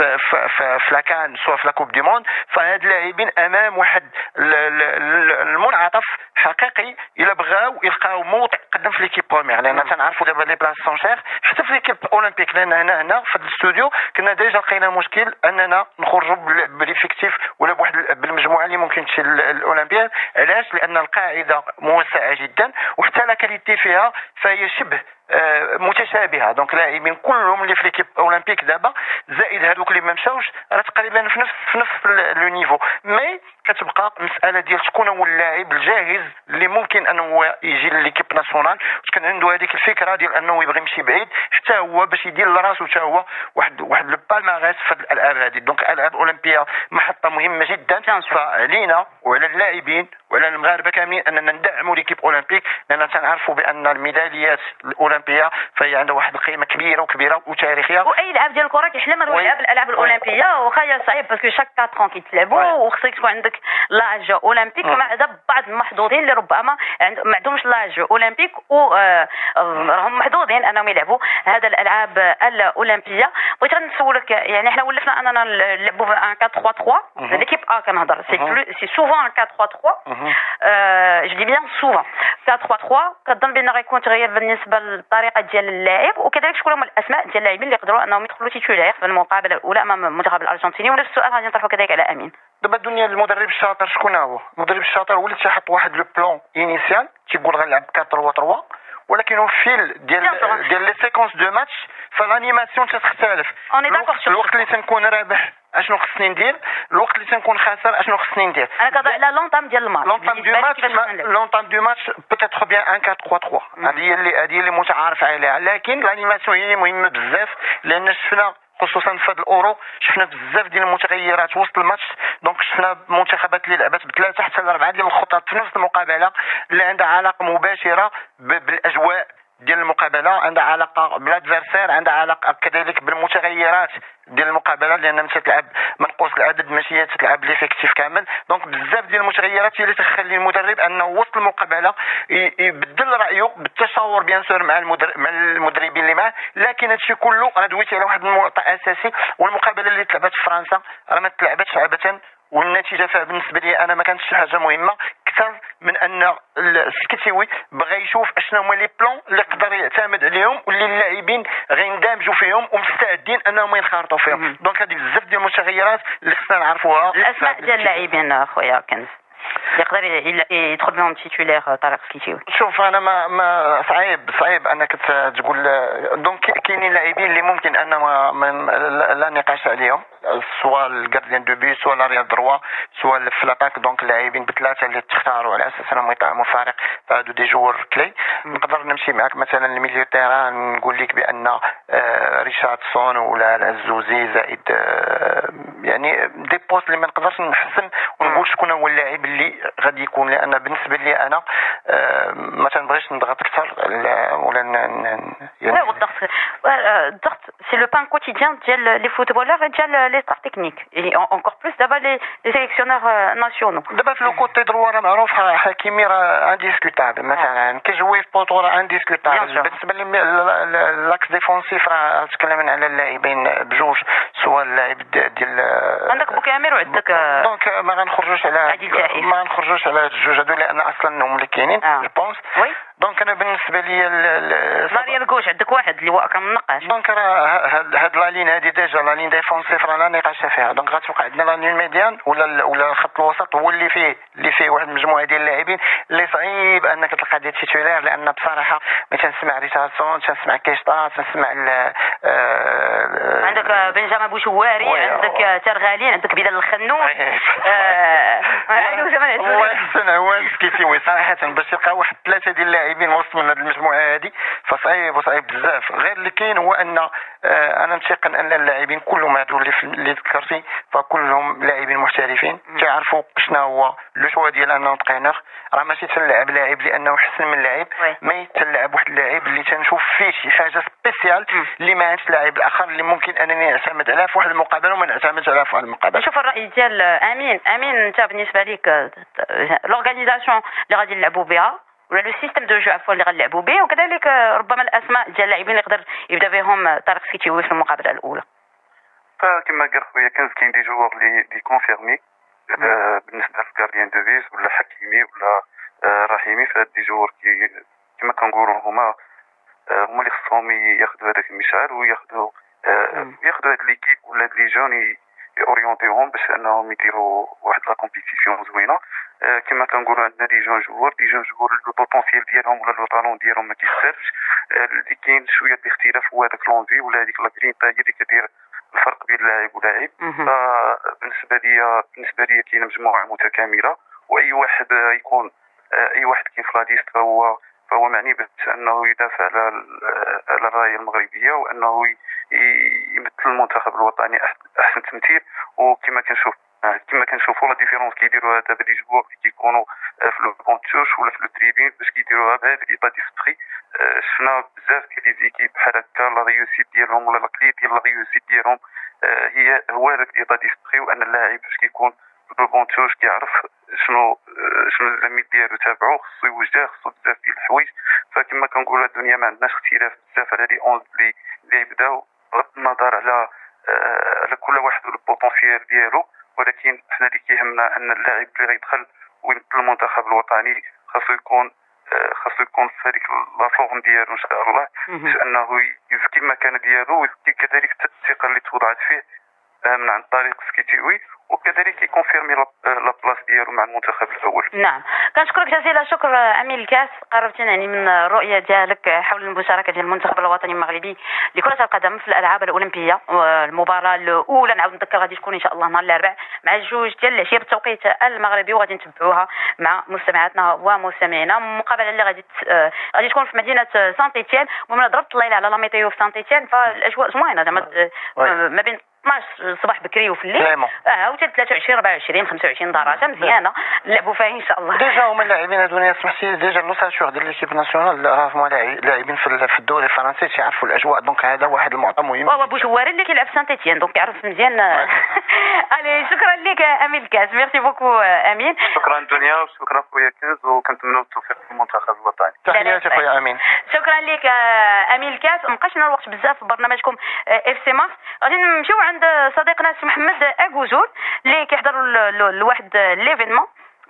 في لاكان سواء في لاكوب دي موند. فهاد اللاعبين امام واحد المنعطف حقيقي الا بغاو يلقاو موضع قدم في ليكيب بروميير لان تنعرفوا دابا لي بلاص سون شير حتى في ليكيب اولمبيك لان هنا في الاستوديو كنا ديجا لقينا مشكل اننا نخرجوا بالافكتيف ولا بالمجموعه اللي ممكن تمشي الاولمبياد. علاش؟ لان القاعده موسعه جدا وحتى لا كاليتي فيها فهي شبه متشابهه. دونك لاعبين كلهم اللي في ليكيب اولمبيك دابا زائد هذوك اللي ما مشاوش راه تقريبا في نفس لو نيفو. مي كتبقى مساله ديال شكون هو اللاعب الجاهز اللي ممكن انه يجي لليكيب ناسيونال وكان عنده هذيك الفكره ديال انه يبغي يمشي بعيد حتى هو باش يدير لراسو حتى هو واحد لو بالماغيس في الالعاب هذه. دونك الالعاب الاولمبيه محطه مهمه جدا فعلينا وعلى اللاعبين وعلى المغاربه كاملين اننا ندعموا ليكيب اولمبيك لان تنعرفوا بان الميداليات الاولمبيه فهي عندها واحد القيمه كبيره وتاريخيه. واي لعب ديال الكره كيحلم يروح يلعب الالعاب الاولمبيه واخا هي صعيب باسكو شاك 4 ans كيتلعبوا وخصك تكون عندك لاج اولمبيك. مع بعض المحظوظين اللي ربما ما عندهمش لاج اولمبيك وراهم محظوظين انهم يلعبوا هذا الالعاب الاولمبيه. بغيت نسولك يعني حنا ولفنا اننا نلعبوا في 1 4 3 ليكيب ا كنهضر سي سوفون 1 4 3 جو دي بيان سوفون 4 3 كنظن بان غيكون تغيير بالنسبه للطريقه ديال اللاعب وكذلك شكون هما الاسماء ديال اللاعبين اللي يقدروا انهم يدخلوا تيتولير في المقابله الاولى امام المنتخب الارجنتيني. ونفس السؤال غادي نطرحه كذلك على امين. دابا الدنيا المدرب الشاطر شكون هو؟ المدرب الشاطر هو اللي تيحط واحد لو بلان انيسيال تيقول غنلعب 4 3 ولكن في ديال لي سيكونس دو ماتش فالانيماسيون تختلف. الوقت اللي تنكون رابح اشنو خصني ندير، الوقت اللي تنكون خاسر اشنو خصني ندير. انا كنهضر على لونطام ديال الماتش. لونطام دو ماتش بوتيتر بيان 1 4 3 هذه اللي متعارف عليها. لكن الانيماسيون هي مهمه بزاف لان شفنا خصوصا في هذا الاورو شفنا بزاف ديال المتغيرات وسط الماتش. دونك شفنا منتخبات اللي لعبت ب3 حتى ل4 ديال الخطط في نفس المقابله اللي عندها علاقه مباشره بالاجواء ديال المقابله، عندها علاقه بالادفيرسير، عندها علاقه كذلك بالمتغيرات ديال المقابله لان مشات تلعب منقوص العدد ماشي تلعب ليفيكتيف كامل. دونك بزاف ديال المتغيرات هي اللي تخلي المدرب انه وسط المقابله يبدل رايه بالتشاور بيان سور مع المدربين اللي معاه. لكن هادشي كله راه دويتي على واحد النقطه اساسي والمقابله اللي تلعبت في فرنسا راه ما تلعبتش عبثا والنتيجه فيها بالنسبه لي انا ما كانتش شي حاجه مهمه اكثر من ان السكتيوي بغى يشوف اشنو هما لي بلان اللي يقدر يعتمد عليهم واللي اللاعبين غيندمجوا فيهم ومستعدين انهم ينخرطوا فيهم. دونك هذه بزاف ديال المتغيرات اللي خصنا نعرفوها. الاسماء ديال اللاعبين اخويا كنز يقدر يدخل بهم تيتولير طارق سكيتيوي. شوف انا ما صعيب انك تقول. دونك كاينين لاعبين اللي ممكن ان لا نقاش عليهم سواء الجارديان دو بي سواء لاريال دروا سواء في لاتاك. دونك اللاعبين بثلاثه اللي تختاروا على اساس انهم يطعموا الفريق فهادو دي جوور كلي. نقدر نمشي معك مثلا الميليو تيران نقول لك بان ريشاردسون ولا العزوزي زائد يعني دي بوست اللي ما نقدرش نحسن ونقول شكون هو اللاعب اللي غادي يكون لان بالنسبه لي انا ما تنبغيش نضغط اكثر ولا يعني الضغط سي لو بان كوتيديان ديال لي فوتبولور ديال لي ستاف تكنيك اي اونكور بلوس دابا لي سيليكسيونور ناسيونال. دابا في لو كوتي دروا راه معروف حكيمي راه انديسكوتابل مثلا كيجوي في بوطو راه انديسكوتابل. بالنسبه لي لاكس ديفونسيف راه تكلمنا على اللاعبين بجوج سواء اللاعب ديال عندك بوكامير وعندك دونك ما غنخرجوش على الجوج هادو لان اصلا هما اللي كاينين جو بونس. دونك انا بالنسبه لي لاريال كوش عندك واحد اللي هو كنقاش. دونك راه هاد لا لين هادي ديجا لا لين ديفونسيف راه لا نقاش فيها. دونك غتبقى عندنا لا لين ميديان ولا خط الوسط هو اللي فيه واحد المجموعه ديال اللاعبين اللي صعيب انك تلقى ديال تيتولير لان بصراحه ما تنسمع ريتاسون تنسمع كيشطا تنسمع عندك بنجامين بوشواري عندك ترغالين عندك بلال الخنوم هو سكيتيوي صراحه باش يلقى واحد 3 ديال اللاعبين وسط من هذه المجموعه هذه فصعيب بزاف. غير اللي كاين هو ان انا متيقن ان اللاعبين كلهم هادو اللي ذكرتي فكلهم لاعبين محترفين تعرفوا شنو هو لو شوا ديال انه تقينر. راه ماشي تنلعب لاعب لانه احسن من لاعب مي تنلعب واحد اللاعب اللي تنشوف فيه شي حاجه سبيسيال اللي ما عندش لاعب الاخر اللي ممكن انني نعتمد عليه في واحد المقابله وما نعتمدش عليه في واحد المقابله. شوف الراي ديال امين انت بالنسبه لك لورغانيزاسيون اللي غادي نلعبوا بها ولا لو سيستيم دو جو عفوا اللي غنلعبوا به وكذلك ربما الاسماء ديال اللاعبين اللي يقدر يبدا بهم طارق سكيتيوي في المقابله الاولى. فكما قال خويا كاين دي جوور لي كونفيرمي بالنسبه للكارديان دو بيس ولا حكيمي ولا رحيمي فهاد دي جوور كما كنقولوا هما اللي خصهم ياخذوا هذاك المشعل وياخذوا هاد ليكيب ولا هاد لي جون يورينتيوهم باش انهم يديروا واحد لا كومبيتيسيون زوينه. كما كنقولوا عندنا دي جون جوور البوتونسيال ديالهم ولا لو طالون ديالهم ما كيستافش، اللي كاين شويه الاختلاف هو هذاك لونفي ولا هذيك لا جرينتا هي اللي كدير الفرق بين لاعب ولاعب. بالنسبه لي كاينه مجموعه متكامله، واي واحد يكون اي واحد كاين في لاديست فهو معني باش انه يدافع على الرايه المغربيه وانه يمثل المنتخب الوطني احسن تمثيل. وكما كنشوفوا لا ديفيرونس كيديروها دابا لي جوار اللي كيكونوا في لو كونتوش ولا في لو تريبين باش كيديروها بهذا الايطا ديسبري. شفنا بزاف ديال لي زيكيب بحال هكا لا ريوسيت ديالهم ولا لا كلي ديال لا ريوسيت ديالهم هو هذاك الايطا ديسبري، وان اللاعب باش كيكون لو كونتوش كيعرف شنو الزميل ديالو تابعو، خصو يوجه، خصو بزاف ديال الحوايج. فكما كنقولوا الدنيا ما عندناش اختلاف بزاف على لي 11 اللي يبداو بغض النظر على كل واحد والبوتونسيال ديالو، ولكن حنا اللي كيهمنا ان اللاعب اللي غيدخل ويمثل المنتخب الوطني خاصو يكون في هذيك لا فورم ديالو ان شاء الله، باش انه يزكي المكانه ديالو ويزكي كذلك الثقه اللي توضعت فيه من عن طريق سكيتيوي، وكذلك يكونفيرمي لا بلاص ديالو مع المنتخب الاول. نعم، كنشكرك جزيل الشكر امين الكاس، قربتنا يعني من الرؤيه ديالك حول المشاركه ديال المنتخب الوطني المغربي لكره القدم في الالعاب الاولمبيه. والمباراه الاولى نعاود نذكر غادي تكون ان شاء الله نهار الاربعاء مع الجوج ديال العشيه بالتوقيت المغربي، وغادي نتبعوها مع مستمعاتنا ومستمعينا. مقابله اللي غادي تكون في مدينه سانت ايتيان، ومن ضربت الليله على لا ميتيو في سانت ايتيان فالاجواء زوينه زعما ما بين 12 الصباح بكري وفي الليل وحتى 23 24 25 درجه مزيانه نلعبوا فيها ان شاء الله. ديجا هما اللاعبين هذولا سمحتي ديجا لوساتور ديال ليكيب ناسيونال راهم لاعبين في الدوري الفرنسي تيعرفوا الاجواء، دونك هذا واحد المعطى مهم. هو بوشواري اللي كيلعب في سانت ايتيان دونك يعرف مزيان. الي شكرا لك امين الكاس، ميرسي بوكو امين. شكرا دنيا وشكرا خويا كنز، وكنتمنوا التوفيق في المنتخب الوطني. تحياتي خويا امين. شكرا لك امين الكاس. مابقاش لنا الوقت بزاف في برنامجكم اف سي ماكس، غادي نمشيو عند صديقنا سي محمد اغوزور اللي كيحضروا لواحد ليفينمون.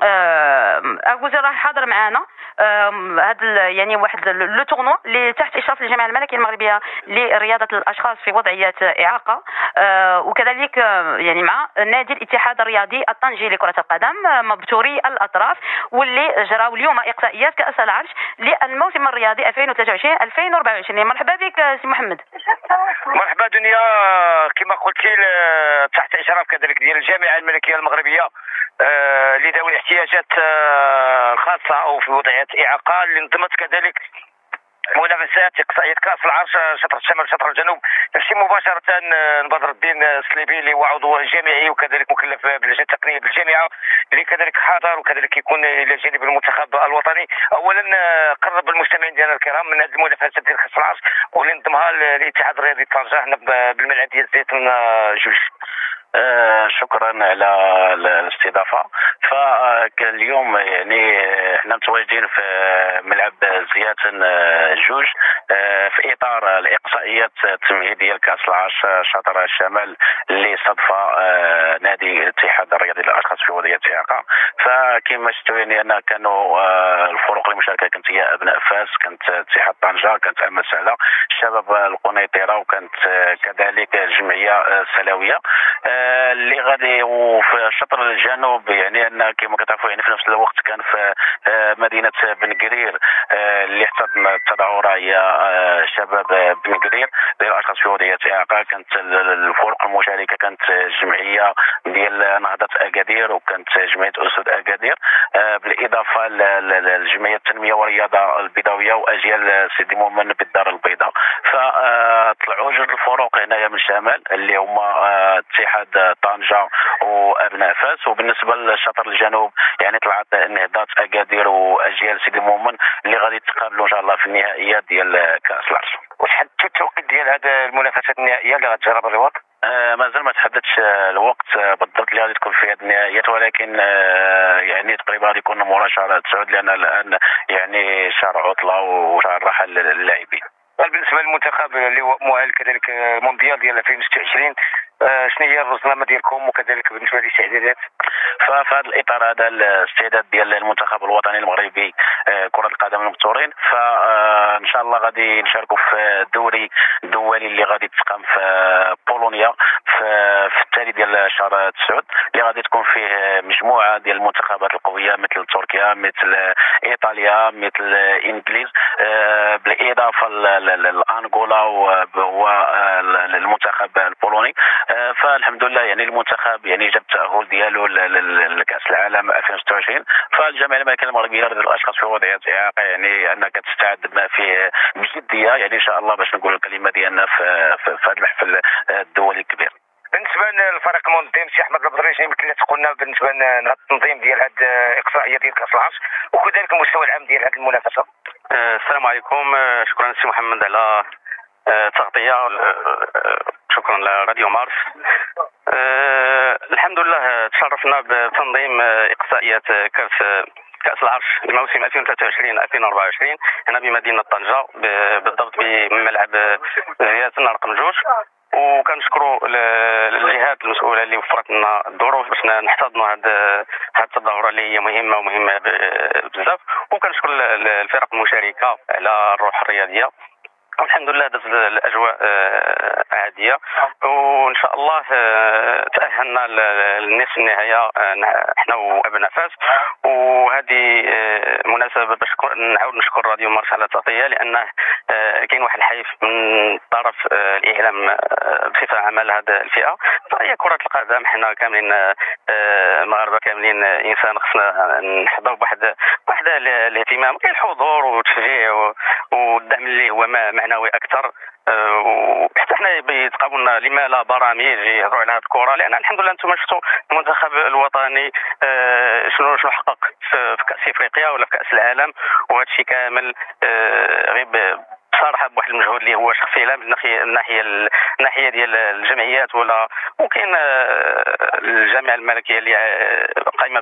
اغوزور راه حاضر معنا هذا يعني واحد لو تورنوا اللي تحت اشراف الجامعه الملكيه المغربيه لرياضه الاشخاص في وضعيه اعاقه، وكذلك يعني مع نادي الاتحاد الرياضي الطنجي لكره القدم مبتوري الاطراف، واللي جراو اليوم اقصائيات كاس العرش للموسم الرياضي 2023-2024. مرحبا بك سي محمد. مرحبا دنيا، كما قلتي تحت اشراف كذلك ديال الجامعه الملكيه المغربيه لذوي الاحتياجات الخاصه او في وضعيه اعاقه، اللي نظمت كذلك منافسات اقصائيه كاس العرش شطر الشمال شطر الجنوب. نمشي مباشره بدر الدين السليبي اللي هو عضو جامعي وكذلك مكلف باللجنه التقنيه بالجامعه، اللي كذلك حاضر وكذلك يكون الى جانب المنتخب الوطني. اولا قرب المستمعين ديالنا الكرام من هذه المنافسات ديال كاس العرش واللي نظمها الاتحاد الرياضي طنجه هنا بالملعب ديال الزيتون جوج. شكرا على الاستضافه. فاليوم يعني احنا متواجدين في ملعب زياتن جوج في اطار الاقصائيات التمهيديه لكاس العرش شطر الشمال اللي صدف نادي الاتحاد الرياضي للاشخاص في وضعيه اعاقه. فكما شفتوا يعني ان كانوا الفرق المشاركه كانت هي ابناء فاس، كانت اتحاد طنجه، كانت امل سهله، الشباب القنيطره، وكانت كذلك الجمعيه السلاويه اللي غادي. وفي الشطر الجنوب يعني ان كما كتعرفوا يعني في نفس الوقت كان في مدينه بن قرير اللي احتضن التظاهره هي شباب بن قرير للاشخاص في وضعيه اعاقه. كانت الفرق المشاركه كانت الجمعيه ديال نهضه اكادير وكانت جمعيه اسود اكادير بالاضافه للجمعيه التنميه والرياضه البيضاويه واجيال سيدي مؤمن بالدار البيضاء. فطلعوا جوج الفرق هنايا من الشمال اللي هما اتحاد طنجة وابناء فاس، وبالنسبه للشطر الجنوب يعني طلعت نهضه اكادير واجيال سيدي مؤمن اللي غادي يتقابلوا ان شاء الله في النهائيات ديال كاس العرش. وشحال التوقيت ديال هذه المنافسات النهائيه اللي غتجرى بالرباط؟ مازال ما تحددش الوقت بالضبط اللي غادي تكون فيه هذه النهائيات، ولكن يعني تقريبا غادي يكون مورا شهر 9 لان الان يعني شهر عطله وشهر راحه للاعبين. بالنسبه للمنتخب اللي هو مؤهل كذلك المونديال ديال 2026 شنو هي الرزنامه ديالكم وكذلك بالنسبه للاستعدادات؟ ففي هذا الاطار هذا الاستعداد ديال المنتخب الوطني المغربي كره القدم المبتورين. فان شاء الله غادي نشاركوا في الدوري الدولي اللي غادي تقام في بولونيا في التالي ديال شهر 9 اللي غادي تكون فيه مجموعه ديال المنتخبات القويه مثل تركيا مثل ايطاليا مثل الانجليز بالاضافه لانغولا والمنتخب البولوني. فالحمد لله يعني المنتخب يعني جاب التاهل ديالو لكاس العالم 2026. فالجمعيه الملكيه المغربيه للاشخاص في وضعيات اعاقه يعني انها كتستعد بما فيه بجديه يعني ان شاء الله باش نقول الكلمه ديالنا في هذا المحفل الدولي الكبير. بالنسبه للفريق المنظم سي احمد البدريجي يمكن لنا تقولنا بالنسبه لهذا التنظيم ديال هذه الاقصائيه ديال كاس العرش وكذلك المستوى العام ديال هذه المنافسه. السلام عليكم. شكرا سي محمد على التغطيه. شكرا لراديو مارس. الحمد لله تشرفنا بتنظيم اقصائيات كأس العرش الموسم 2023-2024 هنا بمدينة طنجة بالضبط بملعب زياتن رقم 2. وكنشكروا الجهات المسؤوله اللي وفرت لنا الظروف باش نحتضنوا هذه التظاهره اللي هي مهمه بزاف. وكنشكر الفرق المشاركه على الروح الرياضيه. والحمد لله دازت الاجواء عاديه وان شاء الله تاهلنا للنصف النهائي احنا وابناء فاس. وهذه مناسبه باش نعاود نشكر راديو مارس على التغطيه لانه كاين واحد الحيف من طرف الاعلام بصفه عامه لهذه الفئه. فهي كره القدم حنا كاملين مغاربه كاملين انسان خصنا نحظوا بواحد الاهتمام كاين الحضور والتشجيع والدعم اللي هو معنوي اكثر. وحتى حنا بيتقابلنا لما لا برامج يهضروا على هذه الكره لان الحمد لله انتم شفتوا المنتخب الوطني شنو حقق في كاس افريقيا ولا في كاس العالم. وهذا الشيء كامل غير بصراحه بواحد المجهود اللي هو شخصي لا من الناحيه ديال الجمعيات ولا وكاين الجامعه الملكيه اللي قايمه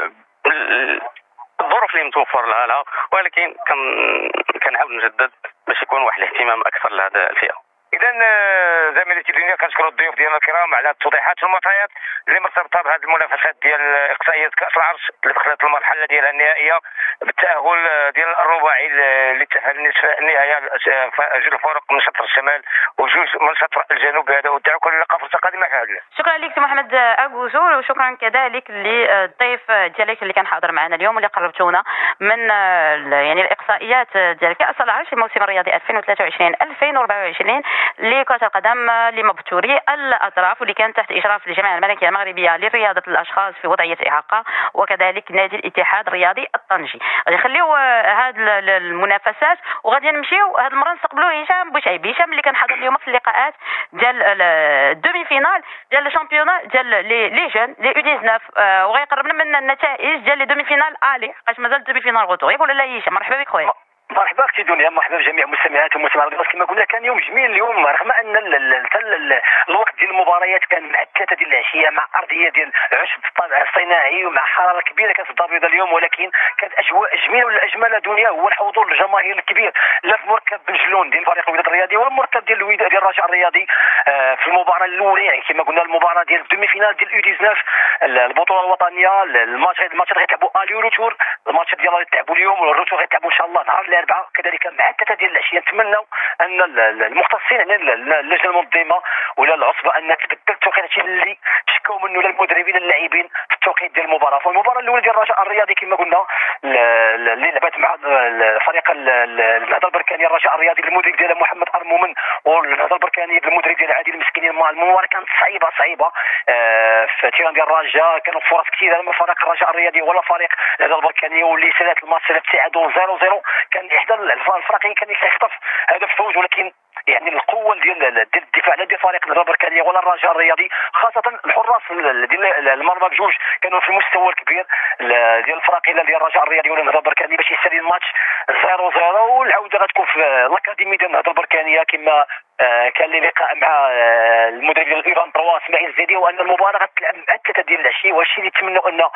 الظروف اللي متوفر لها ولكن كنعاود نجدد باش يكون واحد الاهتمام اكثر لهذه الفئه. اذا زميلتي الدنيا كنشكروا الضيوف ديالنا الكرام على التوضيحات والمعطيات اللي مرتبطه بهذه المنافسات ديال اقصائيات كاس العرش اللي دخلت المرحله ديالها النهائيه بالتاهل ديال الرباعي اللي تاهل نصف النهائي جوج الفرق من شطر الشمال وجوج من شطر الجنوب. هذا ودعوا كل لقاء فرصه قادمه هذه. شكرا لك سي محمد اغوزول وشكرا كذلك للضيف ديالك اللي كان حاضر معنا اليوم واللي قربتونا من يعني الاقصائيات ديال كاس العرش الموسم الرياضي 2023-2024 لكرة القدم لمبتوري الأطراف واللي كان تحت إشراف الجمعية الملكية المغربية لرياضة الأشخاص في وضعية إعاقة وكذلك نادي الاتحاد الرياضي الطنجي. غادي نخليو هاد المنافسات وغادي نمشيو هاد المرة نستقبلوا هشام بوشعيبي. هشام اللي كان حاضر اليوم في اللقاءات ديال الدومي فينال ديال الشامبيونات ديال لي جون لي U19 وغيقرب لنا من النتائج ديال لي دومي فينال الي حيت مازال الدومي فينال غوتو يقول لا هشام. مرحبا بك خويا. مرحبا اختي دنيا. مرحبا بجميع المستمعات والمستمعين. كما قلنا كان يوم جميل اليوم رغم ان الوقت ديال المباريات كان مع 3 ديال العشيه مع ارضيه ديال عشب بالطابع الصناعي ومع حراره كبيره كانت في الدار البيضاء اليوم ولكن كانت اجواء جميله. والاجمل دنيا هو الحضور الجماهيري الكبير لا في مركب بن جلون ديال فريق الوداد الرياضي ولا مركب ديال الوداد ديال الرجاء الرياضي في المباراه الاولى يعني كما قلنا المباراه ديال الدومي فينال ديال U19 البطوله الوطنيه. الماتش غيتلعبوا الي روتور. الماتش ديال غيتلعبوا اليوم والروتور غيتلعبوا ان شاء الله نهار الاربعاء كذلك مع 3 ديال العشيه. نتمنوا ان المختصين يعني اللجنه المنظمه ولا العصبه ان تبدل التوقيت اللي شكاو منه للمدربين اللاعبين في التوقيت ديال المباراه. فالمباراه الاولى ديال الرجاء الرياضي كما قلنا اللي لعبت مع فريق النهضه البركانيه الرجاء الرياضي المدرب ديالها محمد ارمومن والنهضه البركانيه بالمدرب ديال عادل المسكيني. المباراه كانت صعيبه في تيران ديال الرجاء. كانوا فرص كثيره من فريق الرجاء الرياضي ولا فريق النهضه البركانيه واللي سالت الماتش تعادل 0-0. كان احدى الفريقين كان يخطف هدف فوز ولكن يعني القوه ديال الدفاع لا ديال فريق النهضه البركانيه ولا الرجاء الرياضي خاصه الحراس ديال المرمى بجوج كانوا في المستوى الكبير ديال الفريقين ديال الرجاء الرياضي ولا النهضه البركانيه باش يسالي الماتش 0-0. والعوده غتكون في الاكاديمي ديال النهضه البركانيه كما كان لي لقاء مع المدرب ديال ايفان 3 اسماعيل الزيدي، وان المباراه غتلعب مع 3 ديال العشيه، وهادشي اللي يتمنوا ان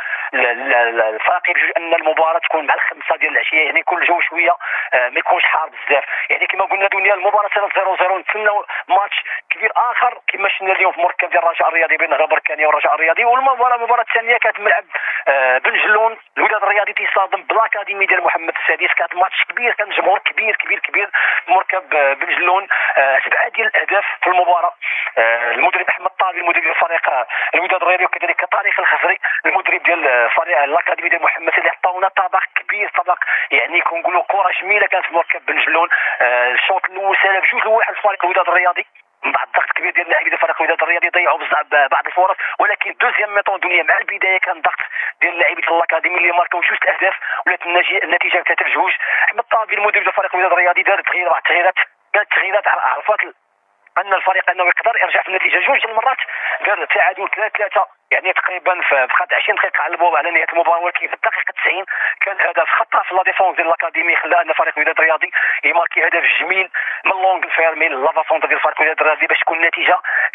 الفريق بجوج ان المباراه تكون مع 5 ديال العشيه، يعني كل جو شويه ما يكونش حار بزاف. يعني كما قلنا دنيا المباراه 0-0 نتمنوا ماتش كبير اخر كما شفنا اليوم في مركب ديال الرجاء الرياضي بين الهضبه البركانيه والرجاء الرياضي. المباراه الثانيه كانت ملعب بن جلون، الوداد الرياضي تيصادم بالاكاديمي ديال محمد السادس، كانت ماتش كبير، كان جمهور كبير كبير كبير مركب بن جلون. 7 ديال الاهداف في المباراه. المدرب احمد طابي المدرب ديال فريق الوداد الرياضي، وكذلك طارق الخزري المدرب ديال فريق الاكاديمي ديال محمد السادس، عطاونا طبق كبير، طبق يعني كنقولوا كره جميله كانت في مركب بن جلون. الشوط الاول سالب 2-1 لفريق الوداد الرياضي، من بعد ضغط كبير ديال اللاعبين ديال فريق الوداد الرياضي، ضيعوا بزاف بعض الفرص، ولكن دوزيام ميطون دنيا مع البدايه كان ضغط ديال اللاعبين ديال الاكاديمي اللي ماركاو 2 الاهداف، ولات النتيجه 3-2. احمد طابي المدرب ديال فريق الوداد الرياضي دار تغييرات، قالت تغييرات عرفات ان الفريق انه يقدر يرجع في النتيجه 2 ديال المرات، دار تعادل 3-3 يعني تقريبا بقات 20 دقيقه على نهايه المباراه، ولكن في الدقيقه 90 كان هدف خطا في لا ديفونس ديال الاكاديمي خلى ان فريق الوداد الرياضي يماركي هدف جميل من لونغ فيرمي لافا سونتر ديال فريق الوداد الرياضي باش تكون النتيجه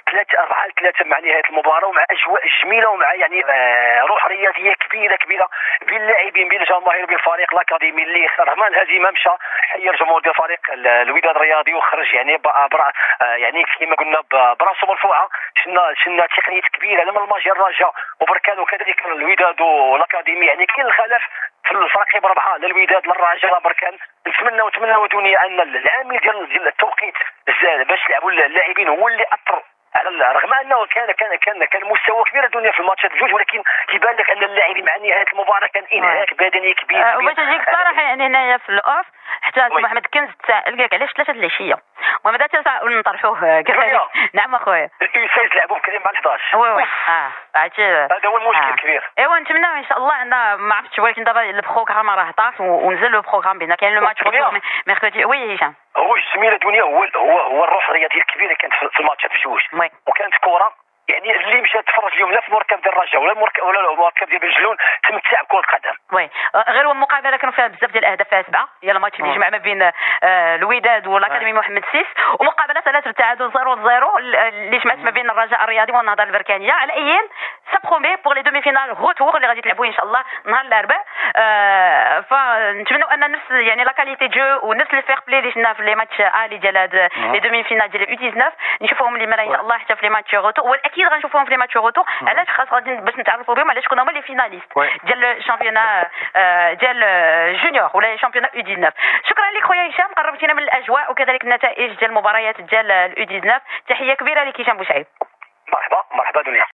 4-3 مع نهايه المباراه، ومع اجواء جميله ومع يعني روح رياضيه كبيره بين اللاعبين بين الجماهير وبين فريق الاكاديمي اللي رغم الهزيمه مشى حير الجمهور ديال فريق الوداد الرياضي وخرج يعني يعني كما قلنا براسو مرفوعه. شفنا تقنيات كبيره لما الماجي الرجاء وبركان وكذلك الوداد والاكاديمي، يعني كاين الخلاف في الفرق بربعه للوداد للرجاء لبركان. نتمنى دنيا ان العامل ديال التوقيت باش يلعبوا اللاعبين هو اللي اثر على رغم انه كان مستوى كبير الدنيا في الماتشات بجوج، ولكن كيبان لك ان اللاعبين مع نهايه المباراه كان انهاك بدني كبير. وباش نجيك صراحه يعني هنايا في الاوف حتى محمد كنز تسائل قالك علاش 3 العشيه وماذا تساؤل نطرحوه كذلك. نعم اخويا السيد لعبوا بكري مع 11 وي هذا هو المشكل الكبير. ايوا نتمنى ان شاء الله عندنا ما عرفتش، ولكن دابا البروغرام راه طاف ونزل لو بروغرام بينا كاين لو ماتش ميركودي. وي هشام هو الجميله دنيا هو الروح الرياضيه الكبيره كانت في الماتشات بجوج، وكانت كره يعني اللي مشى تفرج اليوم لا في مركب ديال الرجاء ولا مركب ديال بن جلون تمتع بكره القدم. وي غير المقابله كانوا فيها بزاف ديال الاهداف، فيها 7 هي الماتش اللي جمع ما بين الوداد والاكاديمي محمد السيس، ومقابله 3 التعادل 0-0 اللي جمعت ما بين الرجاء الرياضي والنهضه البركانيه. على ايين سا برومي بور لي دومي فينال غوتور اللي غادي تلعبوا ان شاء الله نهار الاربعاء. فنتمنوا ان نفس يعني لا كاليتي جو ونفس الفير بلاي اللي شفنا في لي ماتش الي ديال هاد لي دومي فينال ديال يو 19 نشوفوهم اللي ان شاء الله حتى في لي ماتش غوتور، واكيد غنشوفوهم في لي ماتش غوتور. علاش خاص غادي باش نتعرفوا بهم علاش كنا هما لي فيناليست ديال الشامبيونا ديال جونيور ولا شامبيونا يو 19. شكرا لك خويا هشام، قربتينا من الاجواء وكذلك النتائج ديال المباريات ديال اليو 19. تحيه كبيره لك هشام بوشعيب. مرحبا دنيا.